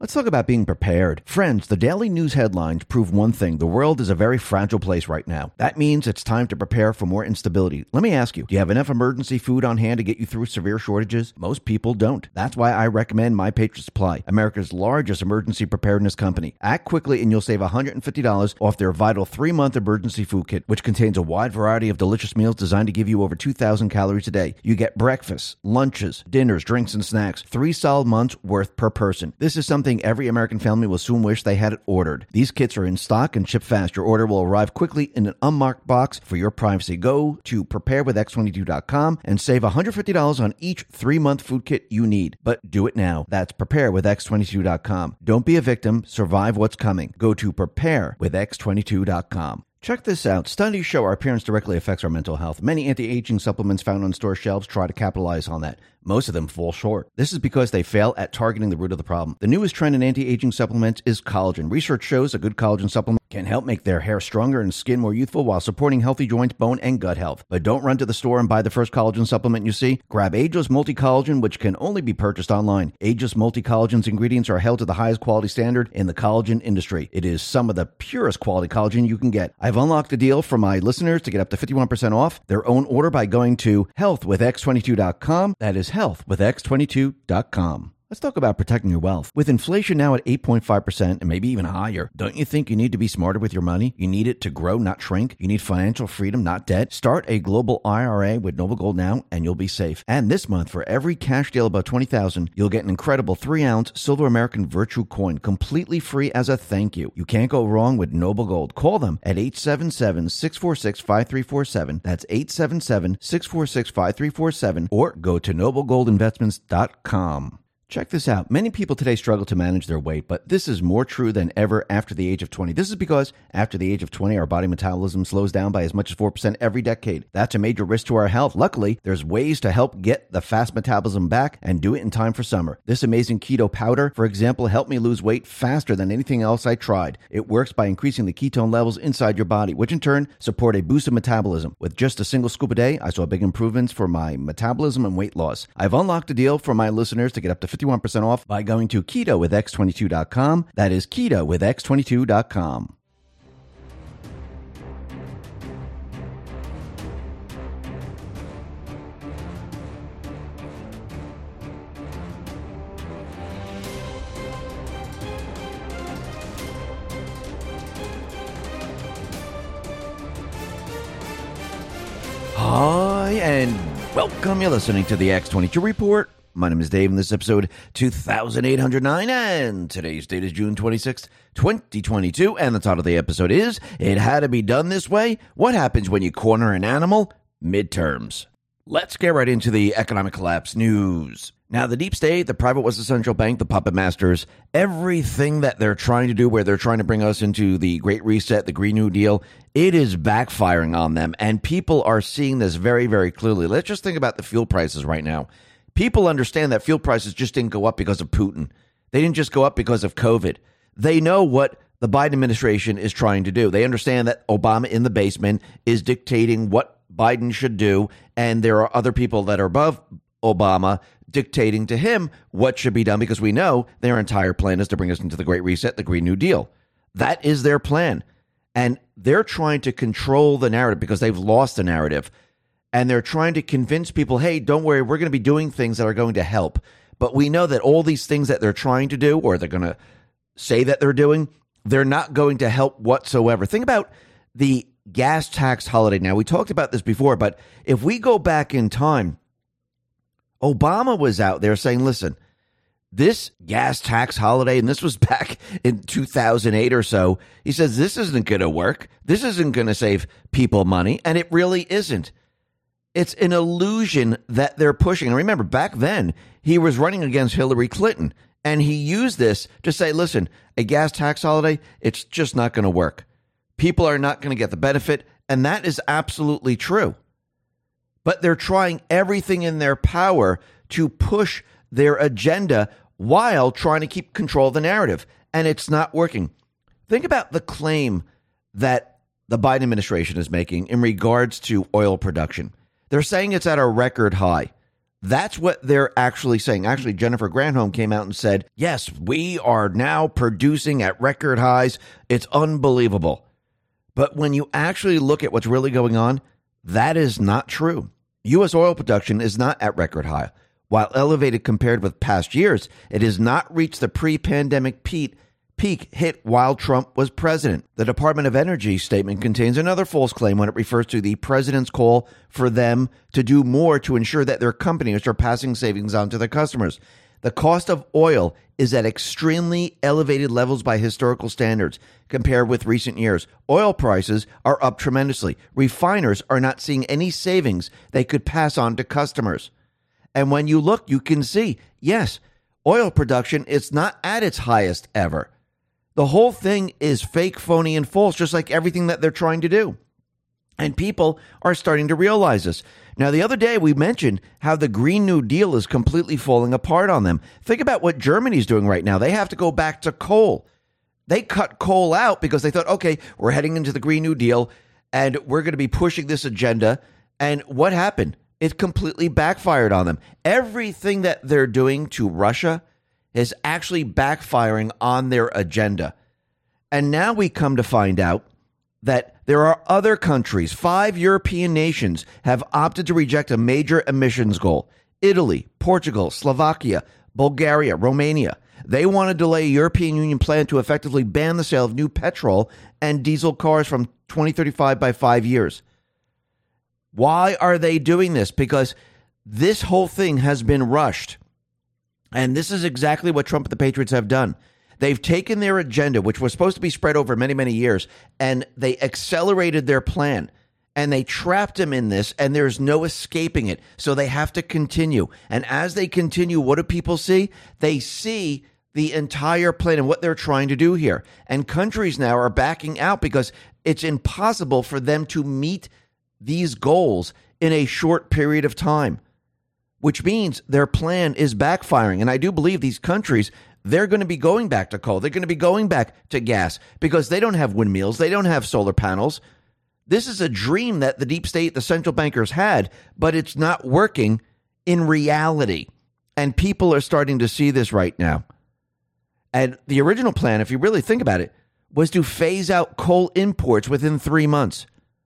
Let's talk about being prepared. Friends, the daily news headlines prove one thing. The world is a very fragile place right now. That means it's time to prepare for more instability. Let me ask you, do you have enough emergency food on hand to get you through severe shortages? Most people don't. That's why I recommend My Patriot Supply, America's largest emergency preparedness company. Act quickly and you'll save $150 off their vital 3-month emergency food kit, which contains a wide variety of delicious meals designed to give you over 2,000 calories a day. You get breakfasts, lunches, dinners, drinks, and snacks. 3 solid months worth per person. This is something every American family will soon wish they had it ordered. These kits are in stock and ship fast. Your order will arrive quickly in an unmarked box for your privacy. Go to preparewithx22.com and save $150 on each 3-month food kit you need. But do it now. That's preparewithx22.com. Don't be a victim. Survive what's coming. Go to preparewithx22.com. Check this out. Studies show our appearance directly affects our mental health. Many anti-aging supplements found on store shelves try to capitalize on that. Most of them fall short. This is because they fail at targeting the root of the problem. The newest trend in anti-aging supplements is collagen. Research shows a good collagen supplement can help make their hair stronger and skin more youthful while supporting healthy joints, bone, and gut health. But don't run to the store and buy the first collagen supplement you see. Grab Ageless Multi-Collagen, which can only be purchased online. Ageless Multi-Collagen's ingredients are held to the highest quality standard in the collagen industry. It is some of the purest quality collagen you can get. I've unlocked a deal for my listeners to get up to 51% off their own order by going to healthwithx22.com. That is healthwithx22.com. Let's talk about protecting your wealth. With inflation now at 8.5% and maybe even higher, don't you think you need to be smarter with your money? You need it to grow, not shrink. You need financial freedom, not debt. Start a global IRA with Noble Gold now and you'll be safe. And this month, for every cash deal above $20,000, you'll get an incredible 3-ounce silver American Virtue coin completely free as a thank you. You can't go wrong with Noble Gold. Call them at 877-646-5347. That's 877-646-5347 or go to noblegoldinvestments.com. Check this out. Many people today struggle to manage their weight, but this is more true than ever after the age of 20. This is because after the age of 20, our body metabolism slows down by as much as 4% every decade. That's a major risk to our health. Luckily, there's ways to help get the fast metabolism back and do it in time for summer. This amazing keto powder, for example, helped me lose weight faster than anything else I tried. It works by increasing the ketone levels inside your body, which in turn support a boost of metabolism. With just a single scoop a day, I saw big improvements for my metabolism and weight loss. I've unlocked a deal for my listeners to get up to 51% off by going to ketowithx22.com. That is ketowithx22.com. Hi, and welcome. You're listening to the X22 Report. My name is Dave, and this is episode 2809, and today's date is June 26th, 2022, and the title of the episode is, It Had to Be Done This Way? What Happens When You Corner an Animal? Midterms. Let's get right into the economic collapse news. Now, the deep state, the private Western Central Bank, the puppet masters, everything that they're trying to do where they're trying to bring us into the Great Reset, the Green New Deal, it is backfiring on them, and people are seeing this very, very clearly. Let's just think about the fuel prices right now. People understand that fuel prices just didn't go up because of Putin. They didn't just go up because of COVID. They know what the Biden administration is trying to do. They understand that Obama in the basement is dictating what Biden should do, and there are other people that are above Obama dictating to him what should be done, because we know their entire plan is to bring us into the Great Reset, the Green New Deal. That is their plan. And they're trying to control the narrative because they've lost the narrative. And they're trying to convince people, hey, don't worry, we're going to be doing things that are going to help. But we know that all these things that they're trying to do, or they're going to say that they're doing, they're not going to help whatsoever. Think about the gas tax holiday. Now, we talked about this before, but if we go back in time, Obama was out there saying, listen, this gas tax holiday, and this was back in 2008 or so, he says, this isn't going to work. This isn't going to save people money. And it really isn't. It's an illusion that they're pushing. And remember, back then, he was running against Hillary Clinton, and he used this to say, listen, a gas tax holiday, it's just not going to work. People are not going to get the benefit, and that is absolutely true. But they're trying everything in their power to push their agenda while trying to keep control of the narrative, and it's not working. Think about the claim that the Biden administration is making in regards to oil production. They're saying it's at a record high. That's what they're actually saying. Actually, Jennifer Granholm came out and said, yes, we are now producing at record highs. It's unbelievable. But when you actually look at what's really going on, that is not true. U.S. oil production is not at record high. While elevated compared with past years, it has not reached the pre-pandemic peak hit while Trump was president. The Department of Energy statement contains another false claim when it refers to the president's call for them to do more to ensure that their companies are passing savings on to their customers. The cost of oil is at extremely elevated levels by historical standards compared with recent years. Oil prices are up tremendously. Refiners are not seeing any savings they could pass on to customers. And when you look, you can see, yes, oil production is not at its highest ever. The whole thing is fake, phony, and false, just like everything that they're trying to do. And people are starting to realize this. Now, the other day we mentioned how the Green New Deal is completely falling apart on them. Think about what Germany's doing right now. They have to go back to coal. They cut coal out because they thought, okay, we're heading into the Green New Deal and we're going to be pushing this agenda. And what happened? It completely backfired on them. Everything that they're doing to Russia is actually backfiring on their agenda. And now we come to find out that there are other countries, 5 European nations, have opted to reject a major emissions goal. Italy, Portugal, Slovakia, Bulgaria, Romania. They want to delay a European Union plan to effectively ban the sale of new petrol and diesel cars from 2035 by 5 years. Why are they doing this? Because this whole thing has been rushed. And this is exactly what Trump and the Patriots have done. They've taken their agenda, which was supposed to be spread over many, many years, and they accelerated their plan. And they trapped him in this, and there's no escaping it. So they have to continue. And as they continue, what do people see? They see the entire plan and what they're trying to do here. And countries now are backing out because it's impossible for them to meet these goals in a short period of time, which means their plan is backfiring. And I do believe these countries, they're going to be going back to coal. They're going to be going back to gas because they don't have windmills. They don't have solar panels. This is a dream that the deep state, the central bankers had, but it's not working in reality. And people are starting to see this right now. And the original plan, if you really think about it, was to phase out coal imports within 3 months.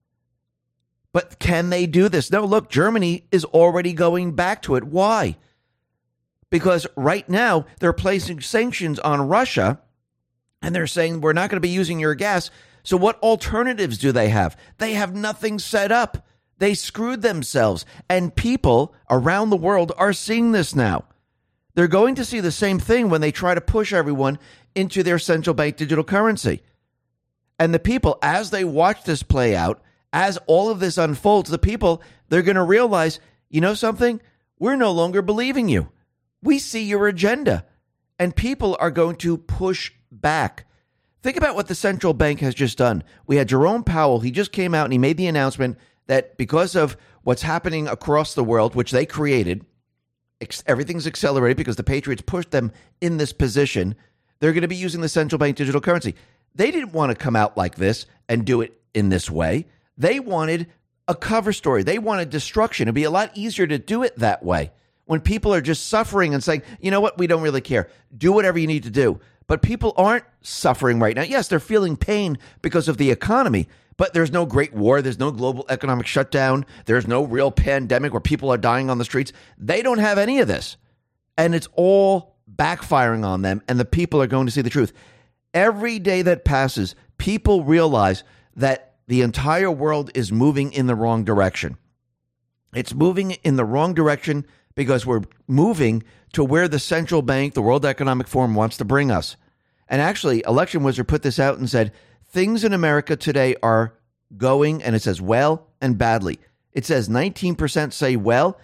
But can they do this? No, look, Germany is already going back to it. Why? Because right now they're placing sanctions on Russia and they're saying we're not going to be using your gas. So what alternatives do they have? They have nothing set up. They screwed themselves. And people around the world are seeing this now. They're going to see the same thing when they try to push everyone into their central bank digital currency. And the people, as they watch this play out, as all of this unfolds, the people, they're going to realize, you know something? We're no longer believing you. We see your agenda. And people are going to push back. Think about what the central bank has just done. We had Jerome Powell. He just came out and he made the announcement that because of what's happening across the world, which they created, everything's accelerated because the Patriots pushed them in this position. They're going to be using the central bank digital currency. They didn't want to come out like this and do it in this way. They wanted a cover story. They wanted destruction. It'd be a lot easier to do it that way when people are just suffering and saying, you know what, we don't really care. Do whatever you need to do. But people aren't suffering right now. Yes, they're feeling pain because of the economy, but there's no great war. There's no global economic shutdown. There's no real pandemic where people are dying on the streets. They don't have any of this. And it's all backfiring on them, and the people are going to see the truth. Every day that passes, people realize that the entire world is moving in the wrong direction. It's moving in the wrong direction because we're moving to where the central bank, the World Economic Forum, wants to bring us. And actually, Election Wizard put this out and said, things in America today are going, and it says well and badly. It says 19% say well,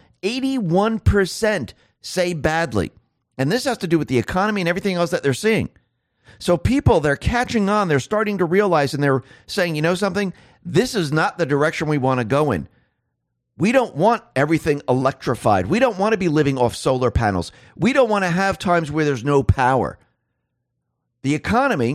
81% say badly. And this has to do with the economy and everything else that they're seeing. So people, they're catching on. They're starting to realize, and they're saying, you know something? This is not the direction we want to go in. We don't want everything electrified. We don't want to be living off solar panels. We don't want to have times where there's no power. The economy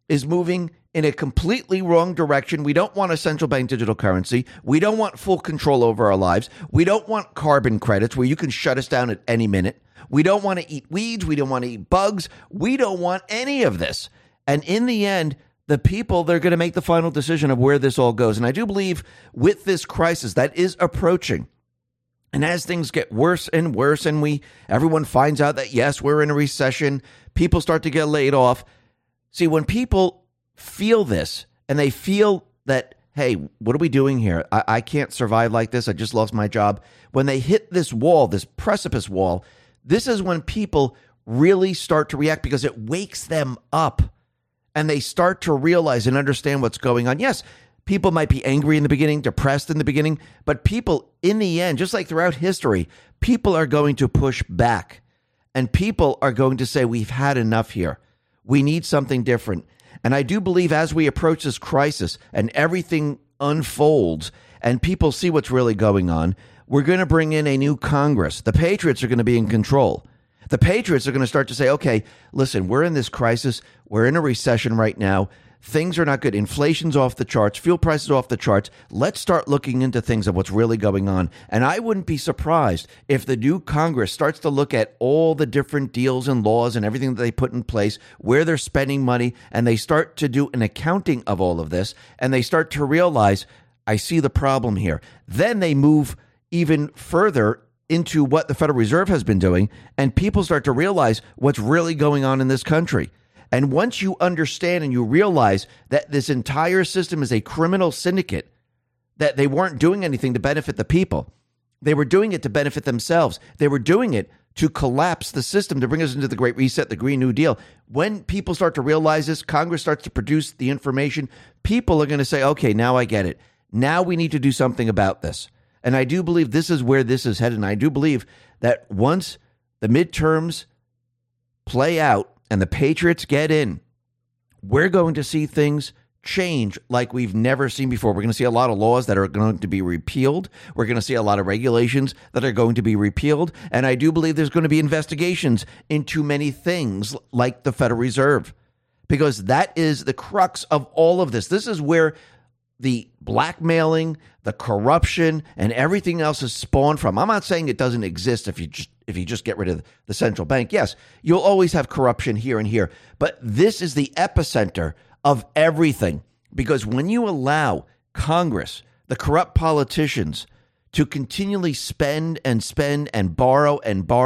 is moving in a completely wrong direction. We don't want a central bank digital currency. We don't want full control over our lives. We don't want carbon credits where you can shut us down at any minute. We don't want to eat weeds. We don't want to eat bugs. We don't want any of this. And in the end, the people, they're going to make the final decision of where this all goes. And I do believe with this crisis that is approaching, and as things get worse and worse, and everyone finds out that, yes, we're in a recession, people start to get laid off. See, when people feel this and they feel that, hey, what are we doing here? I can't survive like this. I just lost my job. When they hit this wall, this precipice wall, this is when people really start to react because it wakes them up and they start to realize and understand what's going on. Yes, people might be angry in the beginning, depressed in the beginning, but people in the end, just like throughout history, people are going to push back and people are going to say, we've had enough here. We need something different. And I do believe as we approach this crisis and everything unfolds and people see what's really going on, we're going to bring in a new Congress. The Patriots are going to be in control. The Patriots are going to start to say, okay, listen, we're in this crisis. We're in a recession right now. Things are not good. Inflation's off the charts. Fuel prices are off the charts. Let's start looking into things of what's really going on. And I wouldn't be surprised if the new Congress starts to look at all the different deals and laws and everything that they put in place, where they're spending money, and they start to do an accounting of all of this, and they start to realize, I see the problem here. Then they move even further into what the Federal Reserve has been doing, and people start to realize what's really going on in this country. And once you understand and you realize that this entire system is a criminal syndicate, that they weren't doing anything to benefit the people. They were doing it to benefit themselves. They were doing it to collapse the system, to bring us into the Great Reset, the Green New Deal. When people start to realize this, Congress starts to produce the information, people are going to say, okay, now I get it. Now we need to do something about this. And I do believe this is where this is headed. And I do believe that once the midterms play out and the Patriots get in, we're going to see things change like we've never seen before. We're going to see a lot of laws that are going to be repealed. We're going to see a lot of regulations that are going to be repealed. And I do believe there's going to be investigations into many things like the Federal Reserve, because that is the crux of all of this. This is where the blackmailing, the corruption, and everything else is spawned from. I'm not saying it doesn't exist if you just get rid of the central bank. Yes, you'll always have corruption here and here, but this is the epicenter of everything, because when you allow Congress, the corrupt politicians, to continually spend and borrow,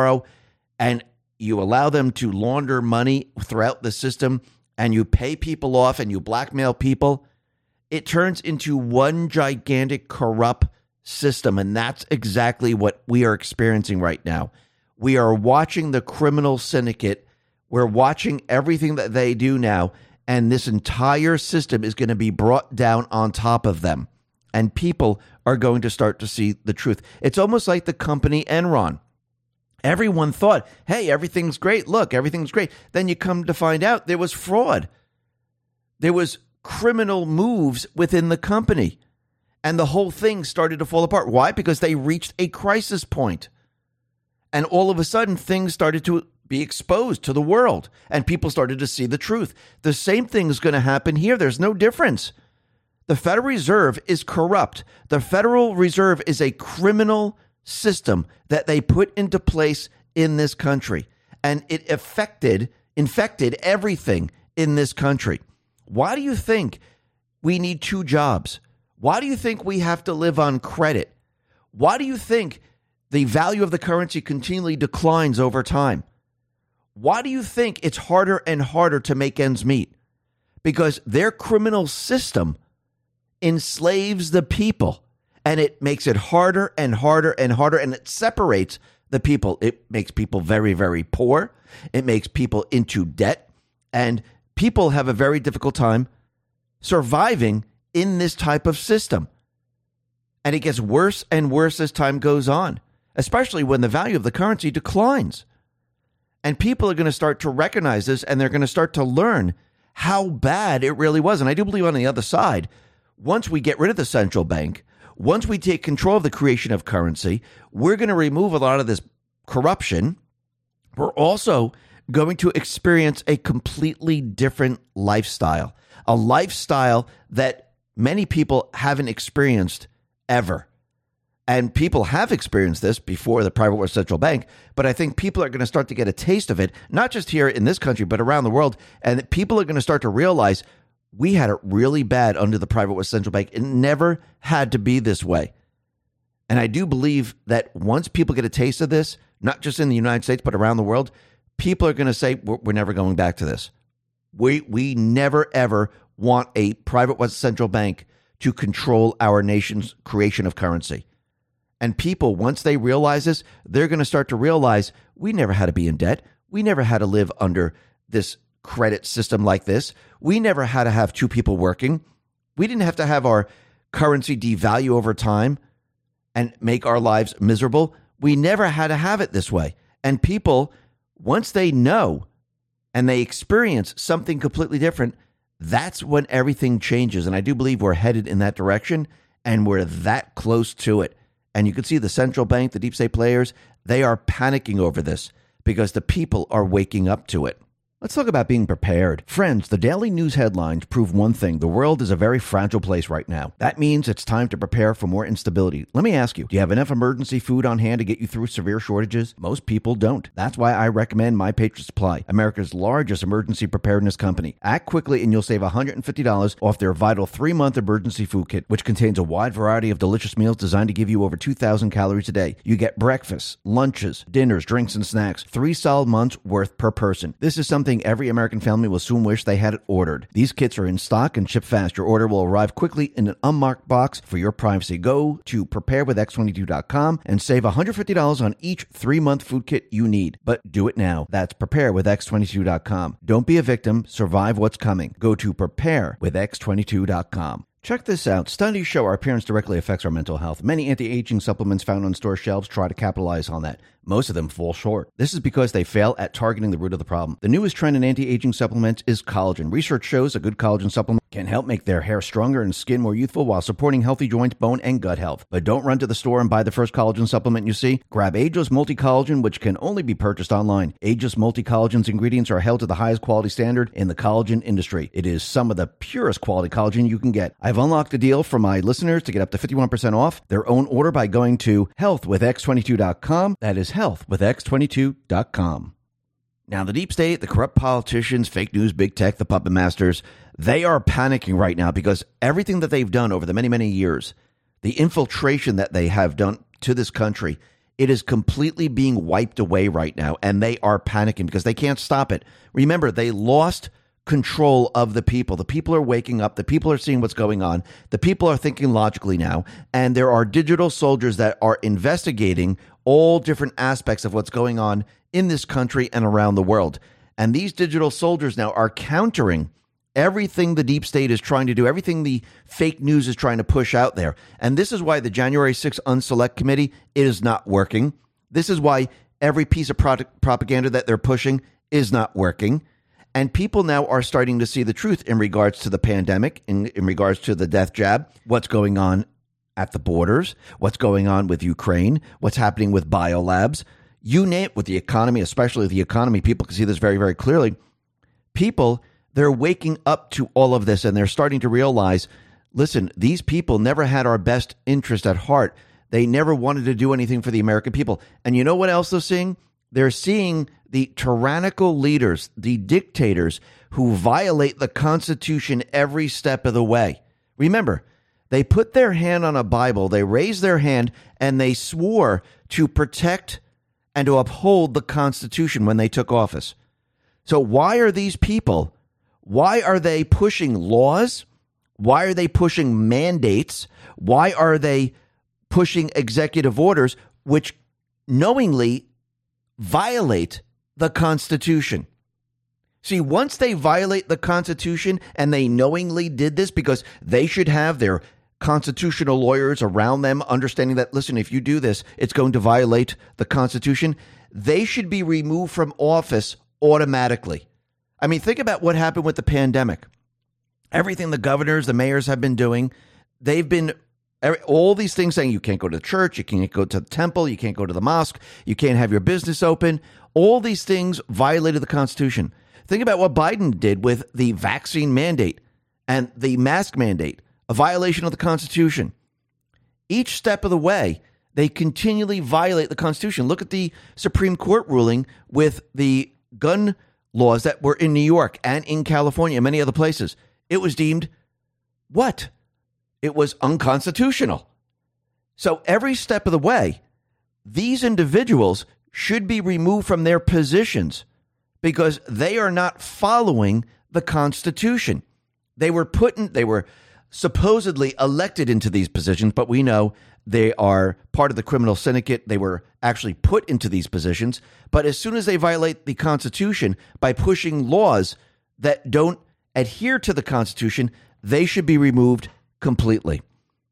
and you allow them to launder money throughout the system, and you pay people off and you blackmail people, it turns into one gigantic corrupt system. And that's exactly what we are experiencing right now. We are watching the criminal syndicate. We're watching everything that they do now. And this entire system is going to be brought down on top of them. And people are going to start to see the truth. It's almost like the company Enron. Everyone thought, hey, everything's great. Look, everything's great. Then you come to find out there was fraud. There was criminal moves within the company. And the whole thing started to fall apart. Why? Because they reached a crisis point. And all of a sudden, things started to be exposed to the world. And people started to see the truth. The same thing is going to happen here. There's no difference. The Federal Reserve is corrupt. The Federal Reserve is a criminal system that they put into place in this country. And it infected everything in this country. Why do you think we need two jobs? Why do you think we have to live on credit? Why do you think the value of the currency continually declines over time? Why do you think it's harder and harder to make ends meet? Because their criminal system enslaves the people, and it makes it harder and harder and harder, and it separates the people. It makes people very, very poor. It makes people into debt, and people have a very difficult time surviving in this type of system. And it gets worse and worse as time goes on, especially when the value of the currency declines. And people are going to start to recognize this, and they're going to start to learn how bad it really was. And I do believe on the other side, once we get rid of the central bank, once we take control of the creation of currency, we're going to remove a lot of this corruption. We're also going to experience a completely different lifestyle, a lifestyle that many people haven't experienced ever. And people have experienced this before the private wealth central bank, but I think people are going to start to get a taste of it, not just here in this country, but around the world. And people are going to start to realize we had it really bad under the private wealth central bank. It never had to be this way. And I do believe that once people get a taste of this, not just in the United States, but around the world, people are going to say, we're never going back to this. We never, ever want a private wealth central bank to control our nation's creation of currency. And people, once they realize this, they're going to start to realize we never had to be in debt. We never had to live under this credit system like this. We never had to have two people working. We didn't have to have our currency devalue over time and make our lives miserable. We never had to have it this way. And people, once they know and they experience something completely different, that's when everything changes. And I do believe we're headed in that direction, and we're that close to it. And you can see the central bank, the deep state players, they are panicking over this because the people are waking up to it. Let's talk about being prepared. Friends, the daily news headlines prove one thing. The world is a very fragile place right now. That means it's time to prepare for more instability. Let me ask you, do you have enough emergency food on hand to get you through severe shortages? Most people don't. That's why I recommend My Patriot Supply, America's largest emergency preparedness company. Act quickly and you'll save $150 off their vital 3-month emergency food kit, which contains a wide variety of delicious meals designed to give you over 2,000 calories a day. You get breakfasts, lunches, dinners, drinks, and snacks. 3 solid months worth per person. This is something every American family will soon wish they had it ordered. These kits are in stock and ship fast. Your order will arrive quickly in an unmarked box for your privacy. Go to preparewithx22.com and save $150 on each 3-month food kit you need. But do it now. That's preparewithx22.com. Don't be a victim. Survive what's coming. Go to preparewithx22.com. Check this out. Studies show our appearance directly affects our mental health. Many anti-aging supplements found on store shelves try to capitalize on that. Most of them fall short. This is because they fail at targeting the root of the problem. The newest trend in anti-aging supplements is collagen. Research shows a good collagen supplement can help make their hair stronger and skin more youthful while supporting healthy joints, bone, and gut health. But don't run to the store and buy the first collagen supplement you see. Grab Ageless Multi-Collagen, which can only be purchased online. Ageless Multi-Collagen's ingredients are held to the highest quality standard in the collagen industry. It is some of the purest quality collagen you can get. I've unlocked a deal for my listeners to get up to 51% off their own order by going to healthwithx22.com. That is healthwithx22.com. Now, the deep state, the corrupt politicians, fake news, big tech, the puppet masters, they are panicking right now because everything that they've done over the many, many years, the infiltration that they have done to this country, it is completely being wiped away right now, and they are panicking because they can't stop it. Remember, they lost control of the people. The people are waking up. The people are seeing what's going on. The people are thinking logically now, and there are digital soldiers that are investigating all different aspects of what's going on in this country and around the world. And these digital soldiers now are countering everything the deep state is trying to do, everything the fake news is trying to push out there. And this is why the January 6th Unselect Committee is not working. This is why every piece of propaganda that they're pushing is not working. And people now are starting to see the truth in regards to the pandemic, in regards to the death jab, what's going on at the borders, what's going on with Ukraine, what's happening with biolabs. You name it, with the economy, especially the economy, people can see this very, very clearly. People, they're waking up to all of this, and they're starting to realize, listen, these people never had our best interest at heart. They never wanted to do anything for the American people. And you know what else they're seeing? They're seeing the tyrannical leaders, the dictators who violate the Constitution every step of the way. Remember, they put their hand on a Bible, they raised their hand, and they swore to protect and to uphold the Constitution when they took office. So why are these people, why are they pushing laws? Why are they pushing mandates? Why are they pushing executive orders which knowingly violate the Constitution? See, once they violate the Constitution, and they knowingly did this because they should have their constitutional lawyers around them understanding that, listen, if you do this, it's going to violate the Constitution, they should be removed from office automatically. I mean, think about what happened with the pandemic. Everything the governors, the mayors have been doing, they've been All these things saying you can't go to the church, you can't go to the temple, you can't go to the mosque, you can't have your business open. All these things violated the Constitution. Think about what Biden did with the vaccine mandate and the mask mandate, a violation of the Constitution. Each step of the way, they continually violate the Constitution. Look at the Supreme Court ruling with the gun laws that were in New York and in California and many other places. It was deemed what? It was unconstitutional. So every step of the way, these individuals should be removed from their positions because they are not following the Constitution. They were supposedly elected into these positions, but we know they are part of the criminal syndicate. They were actually put into these positions. But as soon as they violate the Constitution by pushing laws that don't adhere to the Constitution, they should be removed completely.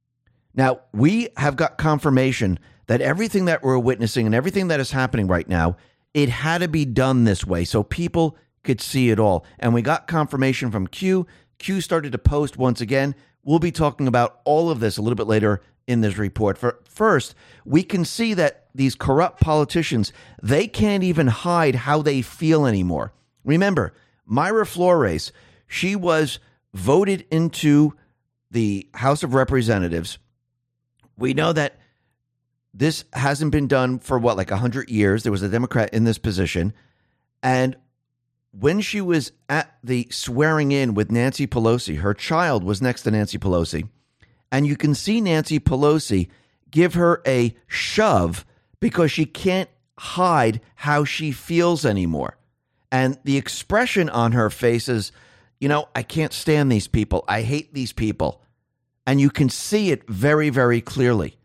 Now, we have got confirmation that everything that we're witnessing and everything that is happening right now, it had to be done this way so people could see it all. And we got confirmation from Q. Q started to post once again. We'll be talking about all of this a little bit later in this report. First, we can see that these corrupt politicians, they can't even hide how they feel anymore. Remember, Mayra Flores, she was voted into the House of Representatives. We know that this hasn't been done for like 100 years. There was a Democrat in this position. And when she was at the swearing in with Nancy Pelosi, her child was next to Nancy Pelosi. And you can see Nancy Pelosi give her a shove because she can't hide how she feels anymore. And the expression on her face is, I can't stand these people. I hate these people. And you can see it very, very clearly.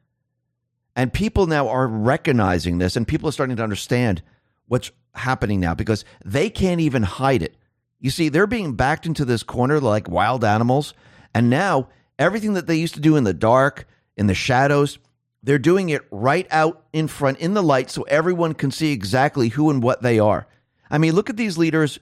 And people now are recognizing this, and people are starting to understand what's happening now because they can't even hide it. You see, they're being backed into this corner like wild animals. And now everything that they used to do in the dark, in the shadows, they're doing it right out in front in the light so everyone can see exactly who and what they are. I mean, look at these leaders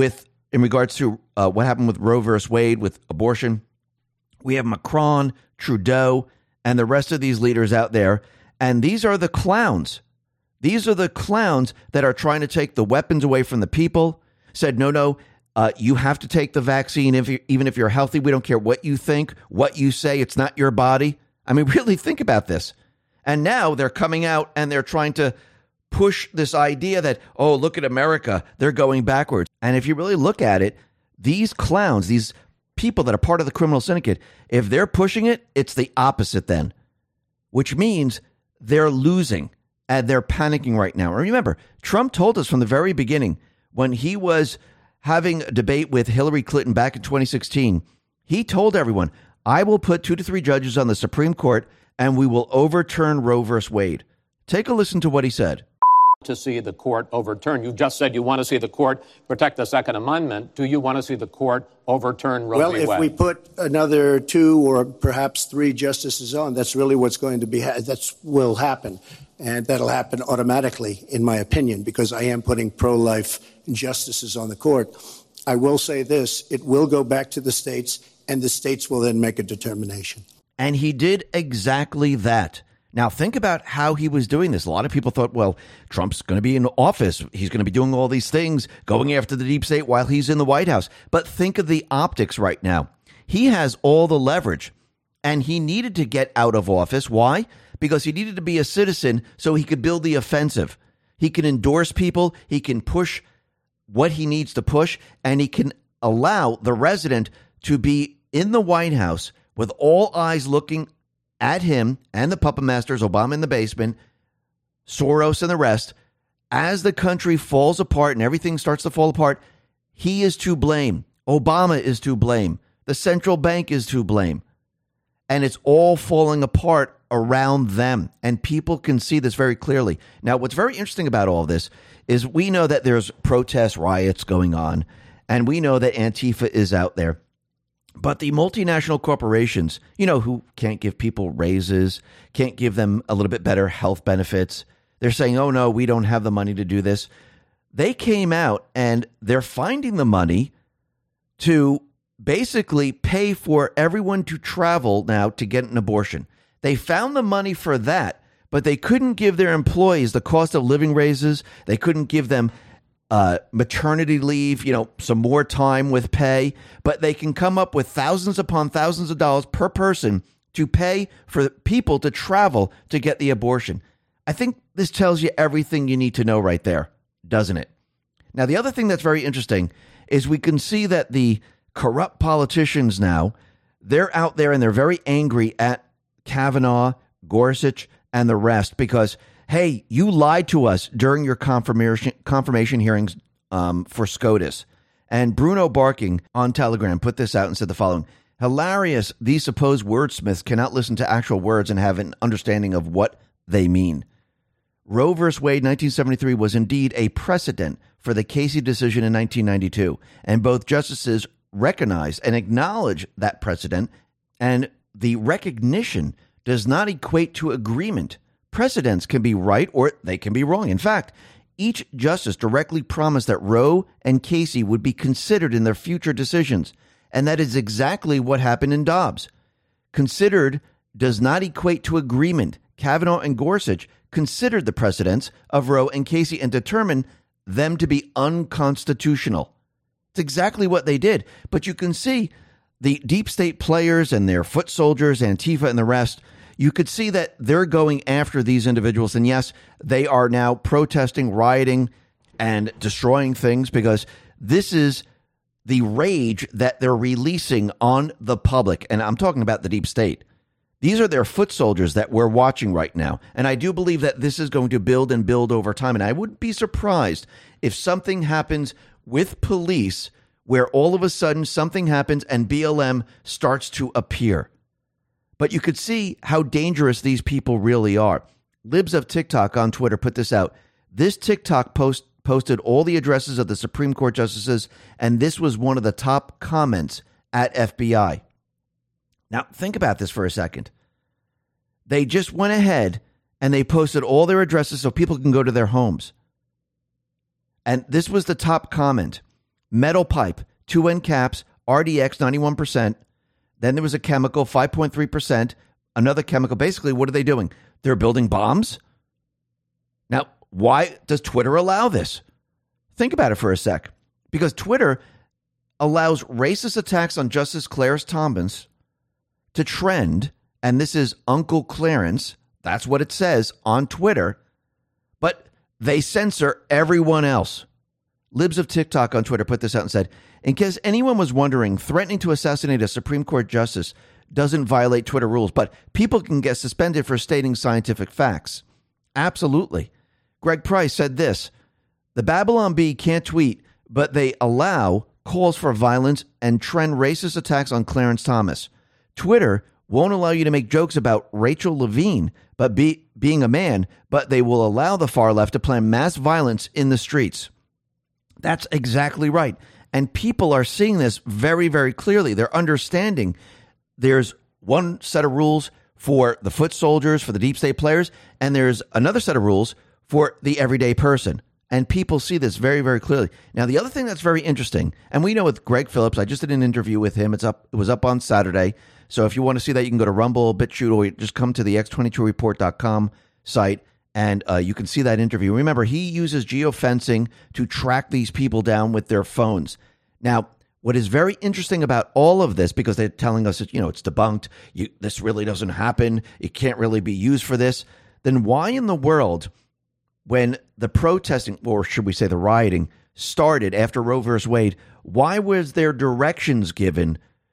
in regards to what happened with Roe versus Wade, with abortion. We have Macron, Trudeau, and the rest of these leaders out there. And these are the clowns. These are the clowns that are trying to take the weapons away from the people, said, no, you have to take the vaccine even if you're healthy. We don't care what you think, what you say. It's not your body. I mean, really think about this. And now they're coming out and they're trying to push this idea that, oh, look at America. They're going backwards. And if you really look at it, these clowns, these people that are part of the criminal syndicate, if they're pushing it, it's the opposite then, which means they're losing and they're panicking right now. Remember, Trump told us from the very beginning when he was having a debate with Hillary Clinton back in 2016, he told everyone, I will put 2 to 3 judges on the Supreme Court and we will overturn Roe versus Wade. Take a listen to what he said. To see the court overturn. You just said you want to see the court protect the Second Amendment. Do you want to see the court overturn Roe v. Wade? Well, if we put another 2 or perhaps 3 justices on, that's really what's going to be. That will happen. And that'll happen automatically, in my opinion, because I am putting pro-life justices on the court. I will say this. It will go back to the states, and the states will then make a determination. And he did exactly that. Now, think about how he was doing this. A lot of people thought, well, Trump's going to be in office. He's going to be doing all these things, going after the deep state while he's in the White House. But think of the optics right now. He has all the leverage, and he needed to get out of office. Why? Because he needed to be a citizen so he could build the offensive. He can endorse people. He can push what he needs to push, and he can allow the resident to be in the White House with all eyes looking at him and the puppet masters, Obama in the basement, Soros and the rest. As the country falls apart and everything starts to fall apart, he is to blame. Obama is to blame. The central bank is to blame. And it's all falling apart around them. And people can see this very clearly. Now, what's very interesting about all this is we know that there's protest riots going on, and we know that Antifa is out there. But the multinational corporations, who can't give people raises, can't give them a little bit better health benefits, they're saying, oh, no, we don't have the money to do this. They came out and they're finding the money to basically pay for everyone to travel now to get an abortion. They found the money for that, but they couldn't give their employees the cost of living raises. They couldn't give them maternity leave, some more time with pay, but they can come up with thousands upon thousands of dollars per person to pay for people to travel to get the abortion. I think this tells you everything you need to know right there, doesn't it? Now, the other thing that's very interesting is we can see that the corrupt politicians now, they're out there and they're very angry at Kavanaugh, Gorsuch, and the rest because, hey, you lied to us during your confirmation hearings for SCOTUS. And Bruno Barking on Telegram put this out and said the following: hilarious, these supposed wordsmiths cannot listen to actual words and have an understanding of what they mean. Roe v. Wade 1973 was indeed a precedent for the Casey decision in 1992, and both justices recognize and acknowledge that precedent, and the recognition does not equate to agreement. Precedents can be right or they can be wrong. In fact, each justice directly promised that Roe and Casey would be considered in their future decisions, and that is exactly what happened in Dobbs. Considered does not equate to agreement. Kavanaugh and Gorsuch considered the precedents of Roe and Casey and determined them to be unconstitutional. It's exactly what they did. But you can see the deep state players and their foot soldiers, Antifa and the rest, you could see that they're going after these individuals. And yes, they are now protesting, rioting, and destroying things because this is the rage that they're releasing on the public. And I'm talking about the deep state. These are their foot soldiers that we're watching right now. And I do believe that this is going to build and build over time. And I wouldn't be surprised if something happens with police where all of a sudden something happens and BLM starts to appear. But you could see how dangerous these people really are. Libs of TikTok on Twitter put this out. This TikTok posted all the addresses of the Supreme Court justices, and this was one of the top comments at FBI. Now, think about this for a second. They just went ahead and they posted all their addresses so people can go to their homes. And this was the top comment. Metal pipe, 2 end caps, RDX 91%. Then there was a chemical, 5.3%. Another chemical. Basically, what are they doing? They're building bombs. Now, why does Twitter allow this? Think about it for a sec. Because Twitter allows racist attacks on Justice Clarence Thomas to trend, and this is Uncle Clarence, that's what it says on Twitter, but they censor everyone else. Libs of TikTok on Twitter put this out and said, in case anyone was wondering, threatening to assassinate a Supreme Court justice doesn't violate Twitter rules, but people can get suspended for stating scientific facts. Absolutely. Greg Price said this, the Babylon Bee can't tweet, but they allow calls for violence and trend racist attacks on Clarence Thomas. Twitter won't allow you to make jokes about Rachel Levine, but being a man, but they will allow the far left to plan mass violence in the streets. That's exactly right. And people are seeing this very, very clearly. They're understanding there's one set of rules for the foot soldiers, for the deep state players, and there's another set of rules for the everyday person. And people see this very, very clearly. Now, the other thing that's very interesting, and we know with Greg Phillips, I just did an interview with him. It was up on Saturday. So if you want to see that, you can go to Rumble, BitChute, or just come to the X22report.com site, and you can see that interview. Remember, he uses geofencing to track these people down with their phones. Now, what is very interesting about all of this, because they're telling us that, it's debunked, this really doesn't happen, it can't really be used for this, then why in the world, when the protesting, or should we say the rioting, started after Roe v. Wade, why was there directions given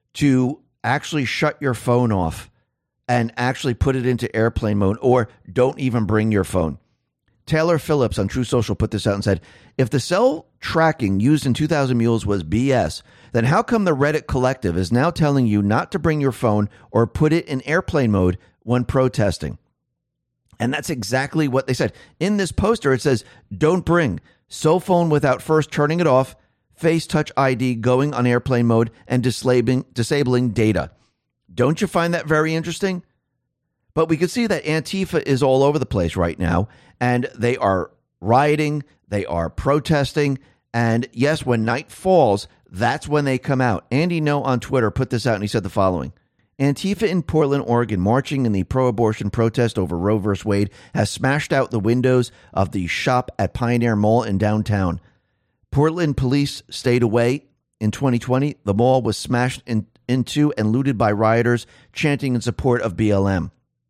to actually shut your phone off and actually put it into airplane mode, or don't even bring your phone? Taylor Phillips on True Social put this out and said, if the cell tracking used in 2000 Mules was BS, then how come the Reddit collective is now telling you not to bring your phone or put it in airplane mode when protesting? And that's exactly what they said. In this poster, it says, don't bring cell phone without first turning it off, face touch ID going on airplane mode, and disabling data. Don't you find that very interesting? But we can see that Antifa is all over the place right now, and they are rioting, they are protesting, and yes, when night falls, that's when they come out. Andy No on Twitter put this out, and he said the following. Antifa in Portland, Oregon, marching in the pro-abortion protest over Roe v. Wade, has smashed out the windows of the shop at Pioneer Mall in downtown. Portland police stayed away in 2020. The mall was smashed into and looted by rioters chanting in support of BLM.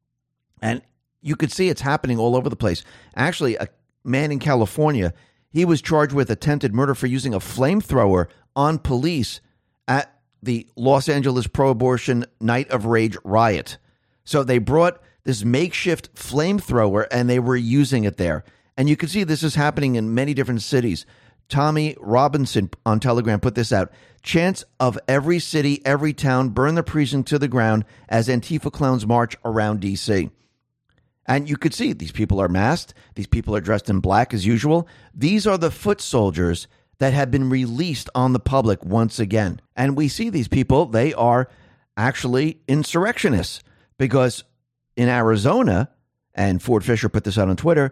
And you could see it's happening all over the place. Actually, a man in California, he was charged with attempted murder for using a flamethrower on police at the Los Angeles pro-abortion Night of Rage riot. So they brought this makeshift flamethrower and they were using it there. And you can see this is happening in many different cities. Tommy Robinson on Telegram put this out. Chants of every city, every town burn the precinct to the ground as Antifa clowns march around D.C. And you could see these people are masked. These people are dressed in black as usual. These are the foot soldiers that have been released on the public once again. And we see these people, they are actually insurrectionists, because in Arizona, and Ford Fisher put this out on Twitter,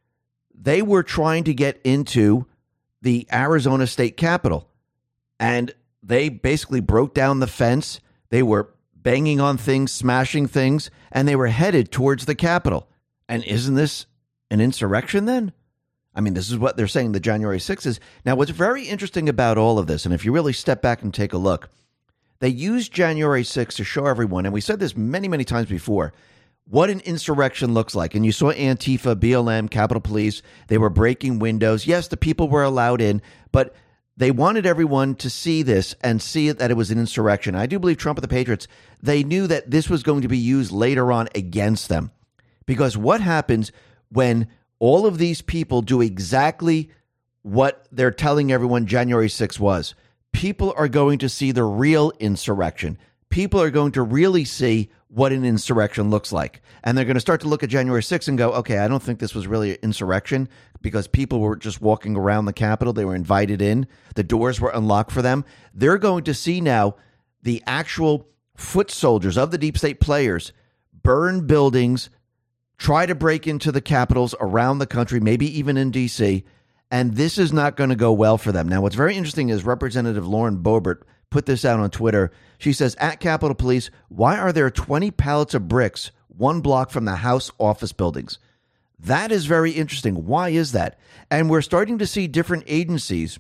they were trying to get into the Arizona state capitol. And they basically broke down the fence. They were banging on things, smashing things, and they were headed towards the Capitol. And isn't this an insurrection then? I mean, this is what they're saying the January 6th is. Now, what's very interesting about all of this, and if you really step back and take a look, they used January 6th to show everyone, and we said this many, many times before, what an insurrection looks like. And you saw Antifa, BLM, Capitol Police, they were breaking windows. Yes, the people were allowed in, but they wanted everyone to see this and see that it was an insurrection. I do believe Trump and the Patriots, they knew that this was going to be used later on against them. Because what happens when all of these people do exactly what they're telling everyone January 6th was? People are going to see the real insurrection. People are going to really see what an insurrection looks like. And they're going to start to look at January 6th and go, okay, I don't think this was really an insurrection, because people were just walking around the Capitol. They were invited in. The doors were unlocked for them. They're going to see now the actual foot soldiers of the deep state players burn buildings, try to break into the capitals around the country, maybe even in D.C., and this is not going to go well for them. Now, what's very interesting is Representative Lauren Boebert put this out on Twitter. She says, at Capitol Police, why are there 20 pallets of bricks 1 block from the House office buildings? That is very interesting. Why is that? And we're starting to see different agencies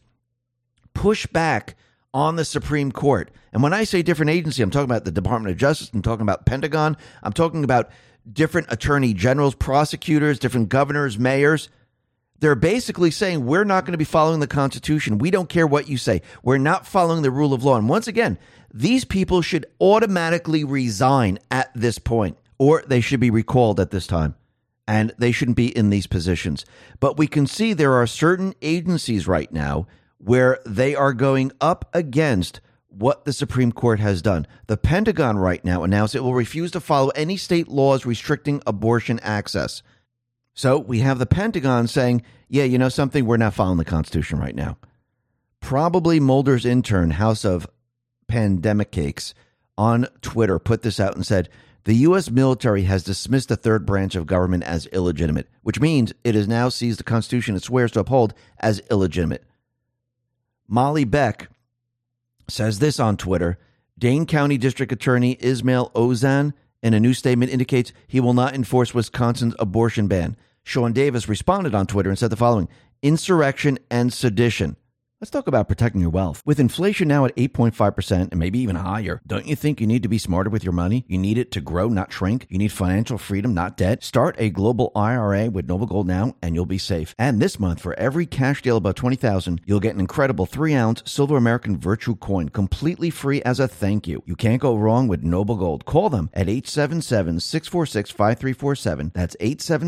push back on the Supreme Court. And when I say different agency, I'm talking about the Department of Justice. I'm talking about Pentagon. I'm talking about different attorney generals, prosecutors, different governors, mayors. They're basically saying, we're not going to be following the Constitution. We don't care what you say. We're not following the rule of law. And once again, these people should automatically resign at this point, or they should be recalled at this time, and they shouldn't be in these positions. But we can see there are certain agencies right now where they are going up against what the Supreme Court has done. The Pentagon right now announced it will refuse to follow any state laws restricting abortion access. So we have the Pentagon saying, yeah, you know something, we're not following the Constitution right now. Probably Mulder's intern, House of Pandemic Cakes, on Twitter put this out and said, the U.S. military has dismissed the third branch of government as illegitimate, which means it has now seized the Constitution it swears to uphold as illegitimate. Molly Beck says this on Twitter. Dane County District Attorney Ismail Ozan, in a new statement, indicates he will not enforce Wisconsin's abortion ban. Sean Davis responded on Twitter and said the following: insurrection and sedition. Let's talk about protecting your wealth. With inflation now at 8.5% and maybe even higher, don't you think you need to be smarter with your money? You need it to grow, not shrink. You need financial freedom, not debt. Start a global IRA with Noble Gold now, and you'll be safe. And this month, for every cash deal above $20,000, you'll get an incredible 3-ounce silver American Virtue coin, completely free as a thank you. You can't go wrong with Noble Gold. Call them at 877-646-5347. That's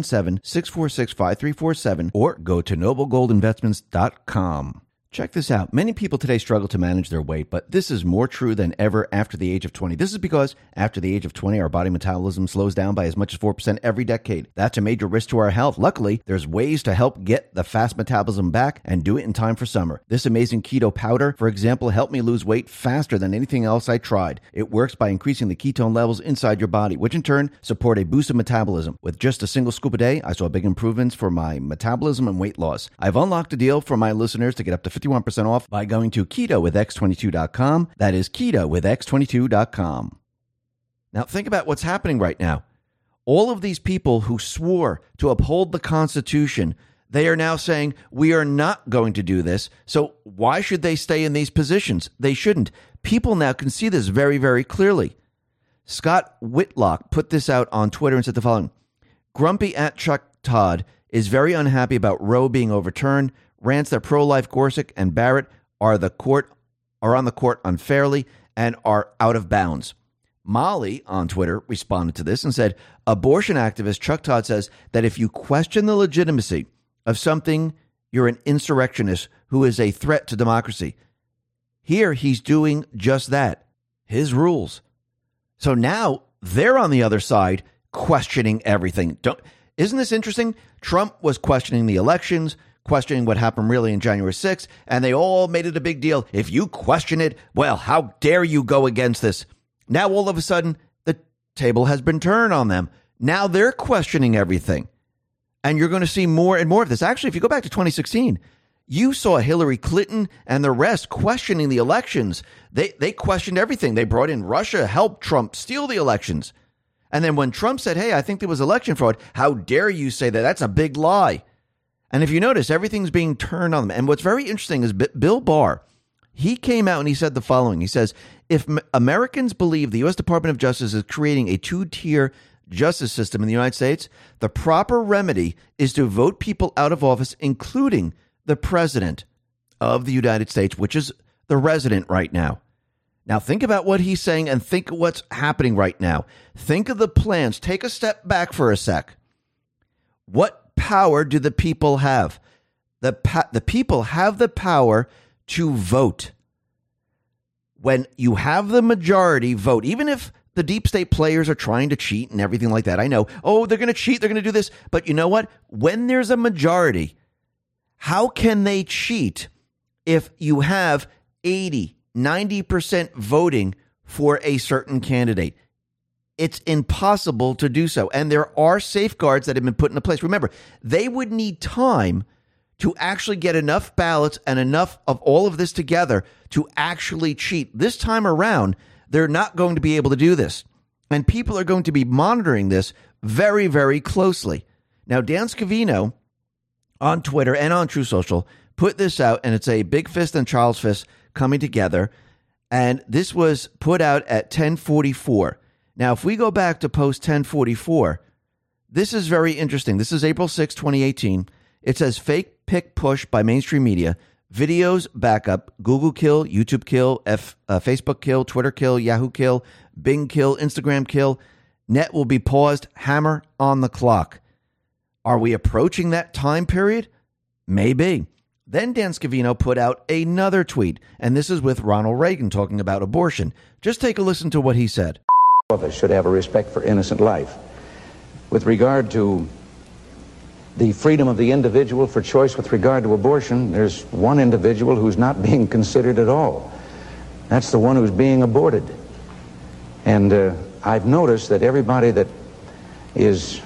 877-646-5347, or go to noblegoldinvestments.com. Check this out. Many people today struggle to manage their weight, but this is more true than ever after the age of 20. This is because after the age of 20, our body metabolism slows down by as much as 4% every decade. That's a major risk to our health. Luckily, there's ways to help get the fast metabolism back and do it in time for summer. This amazing keto powder, for example, helped me lose weight faster than anything else I tried. It works by increasing the ketone levels inside your body, which in turn support a boost of metabolism. With just a single scoop a day, I saw big improvements for my metabolism and weight loss. I've unlocked a deal for my listeners to get up to 51% off by going to ketowithx22.com. That is ketowithx22.com. Now, think about what's happening right now. All of these people who swore to uphold the Constitution, they are now saying, we are not going to do this. So why should they stay in these positions? They shouldn't. People now can see this very, very clearly. Scott Whitlock put this out on Twitter and said the following: Grumpy at Chuck Todd is very unhappy about Roe being overturned, rants that pro-life Gorsuch and Barrett are on the court unfairly and are out of bounds. Molly on Twitter responded to this and said, abortion activist Chuck Todd says that if you question the legitimacy of something, you're an insurrectionist who is a threat to democracy. Here, he's doing just that. His rules. So now they're on the other side questioning everything. Isn't this interesting? Trump was questioning the elections, questioning what happened really in January 6th, and they all made it a big deal. If you question it, well, how dare you go against this? Now, all of a sudden, the table has been turned on them. Now they're questioning everything. And you're going to see more and more of this. Actually, if you go back to 2016, you saw Hillary Clinton and the rest questioning the elections. They questioned everything. They brought in Russia, helped Trump steal the elections. And then when Trump said, hey, I think there was election fraud, how dare you say that? That's a big lie. And if you notice, everything's being turned on them. And what's very interesting is Bill Barr, he came out and he said the following. He says, if Americans believe the U.S. Department of Justice is creating a two-tier justice system in the United States, the proper remedy is to vote people out of office, including the president of the United States, which is the resident right now. Now, think about what he's saying and think of what's happening right now. Think of the plans. Take a step back for a sec. What power do the people have? The people have the power to vote. When you have the majority vote, even if the deep state players are trying to cheat and everything like that, I know, they're going to cheat, they're going to do this. But you know what? When there's a majority, how can they cheat if you have 80-90% voting for a certain candidate? It's impossible to do so. And there are safeguards that have been put into place. Remember, they would need time to actually get enough ballots and enough of all of this together to actually cheat. This time around, they're not going to be able to do this. And people are going to be monitoring this very, very closely. Now, Dan Scavino on Twitter and on True Social put this out, and it's a big fist and child's fist coming together. And this was put out at 10:44. Now, if we go back to post 10:44, this is very interesting. This is April 6, 2018. It says fake pick push by mainstream media. Videos backup. Google kill, YouTube kill, Facebook kill, Twitter kill, Yahoo kill, Bing kill, Instagram kill. Net will be paused. Hammer on the clock. Are we approaching that time period? Maybe. Then Dan Scavino put out another tweet, and this is with Ronald Reagan talking about abortion. Just take a listen to what he said. All of us should have a respect for innocent life. With regard to the freedom of the individual for choice with regard to abortion, there's one individual who's not being considered at all. That's the one who's being aborted. And I've noticed that everybody that is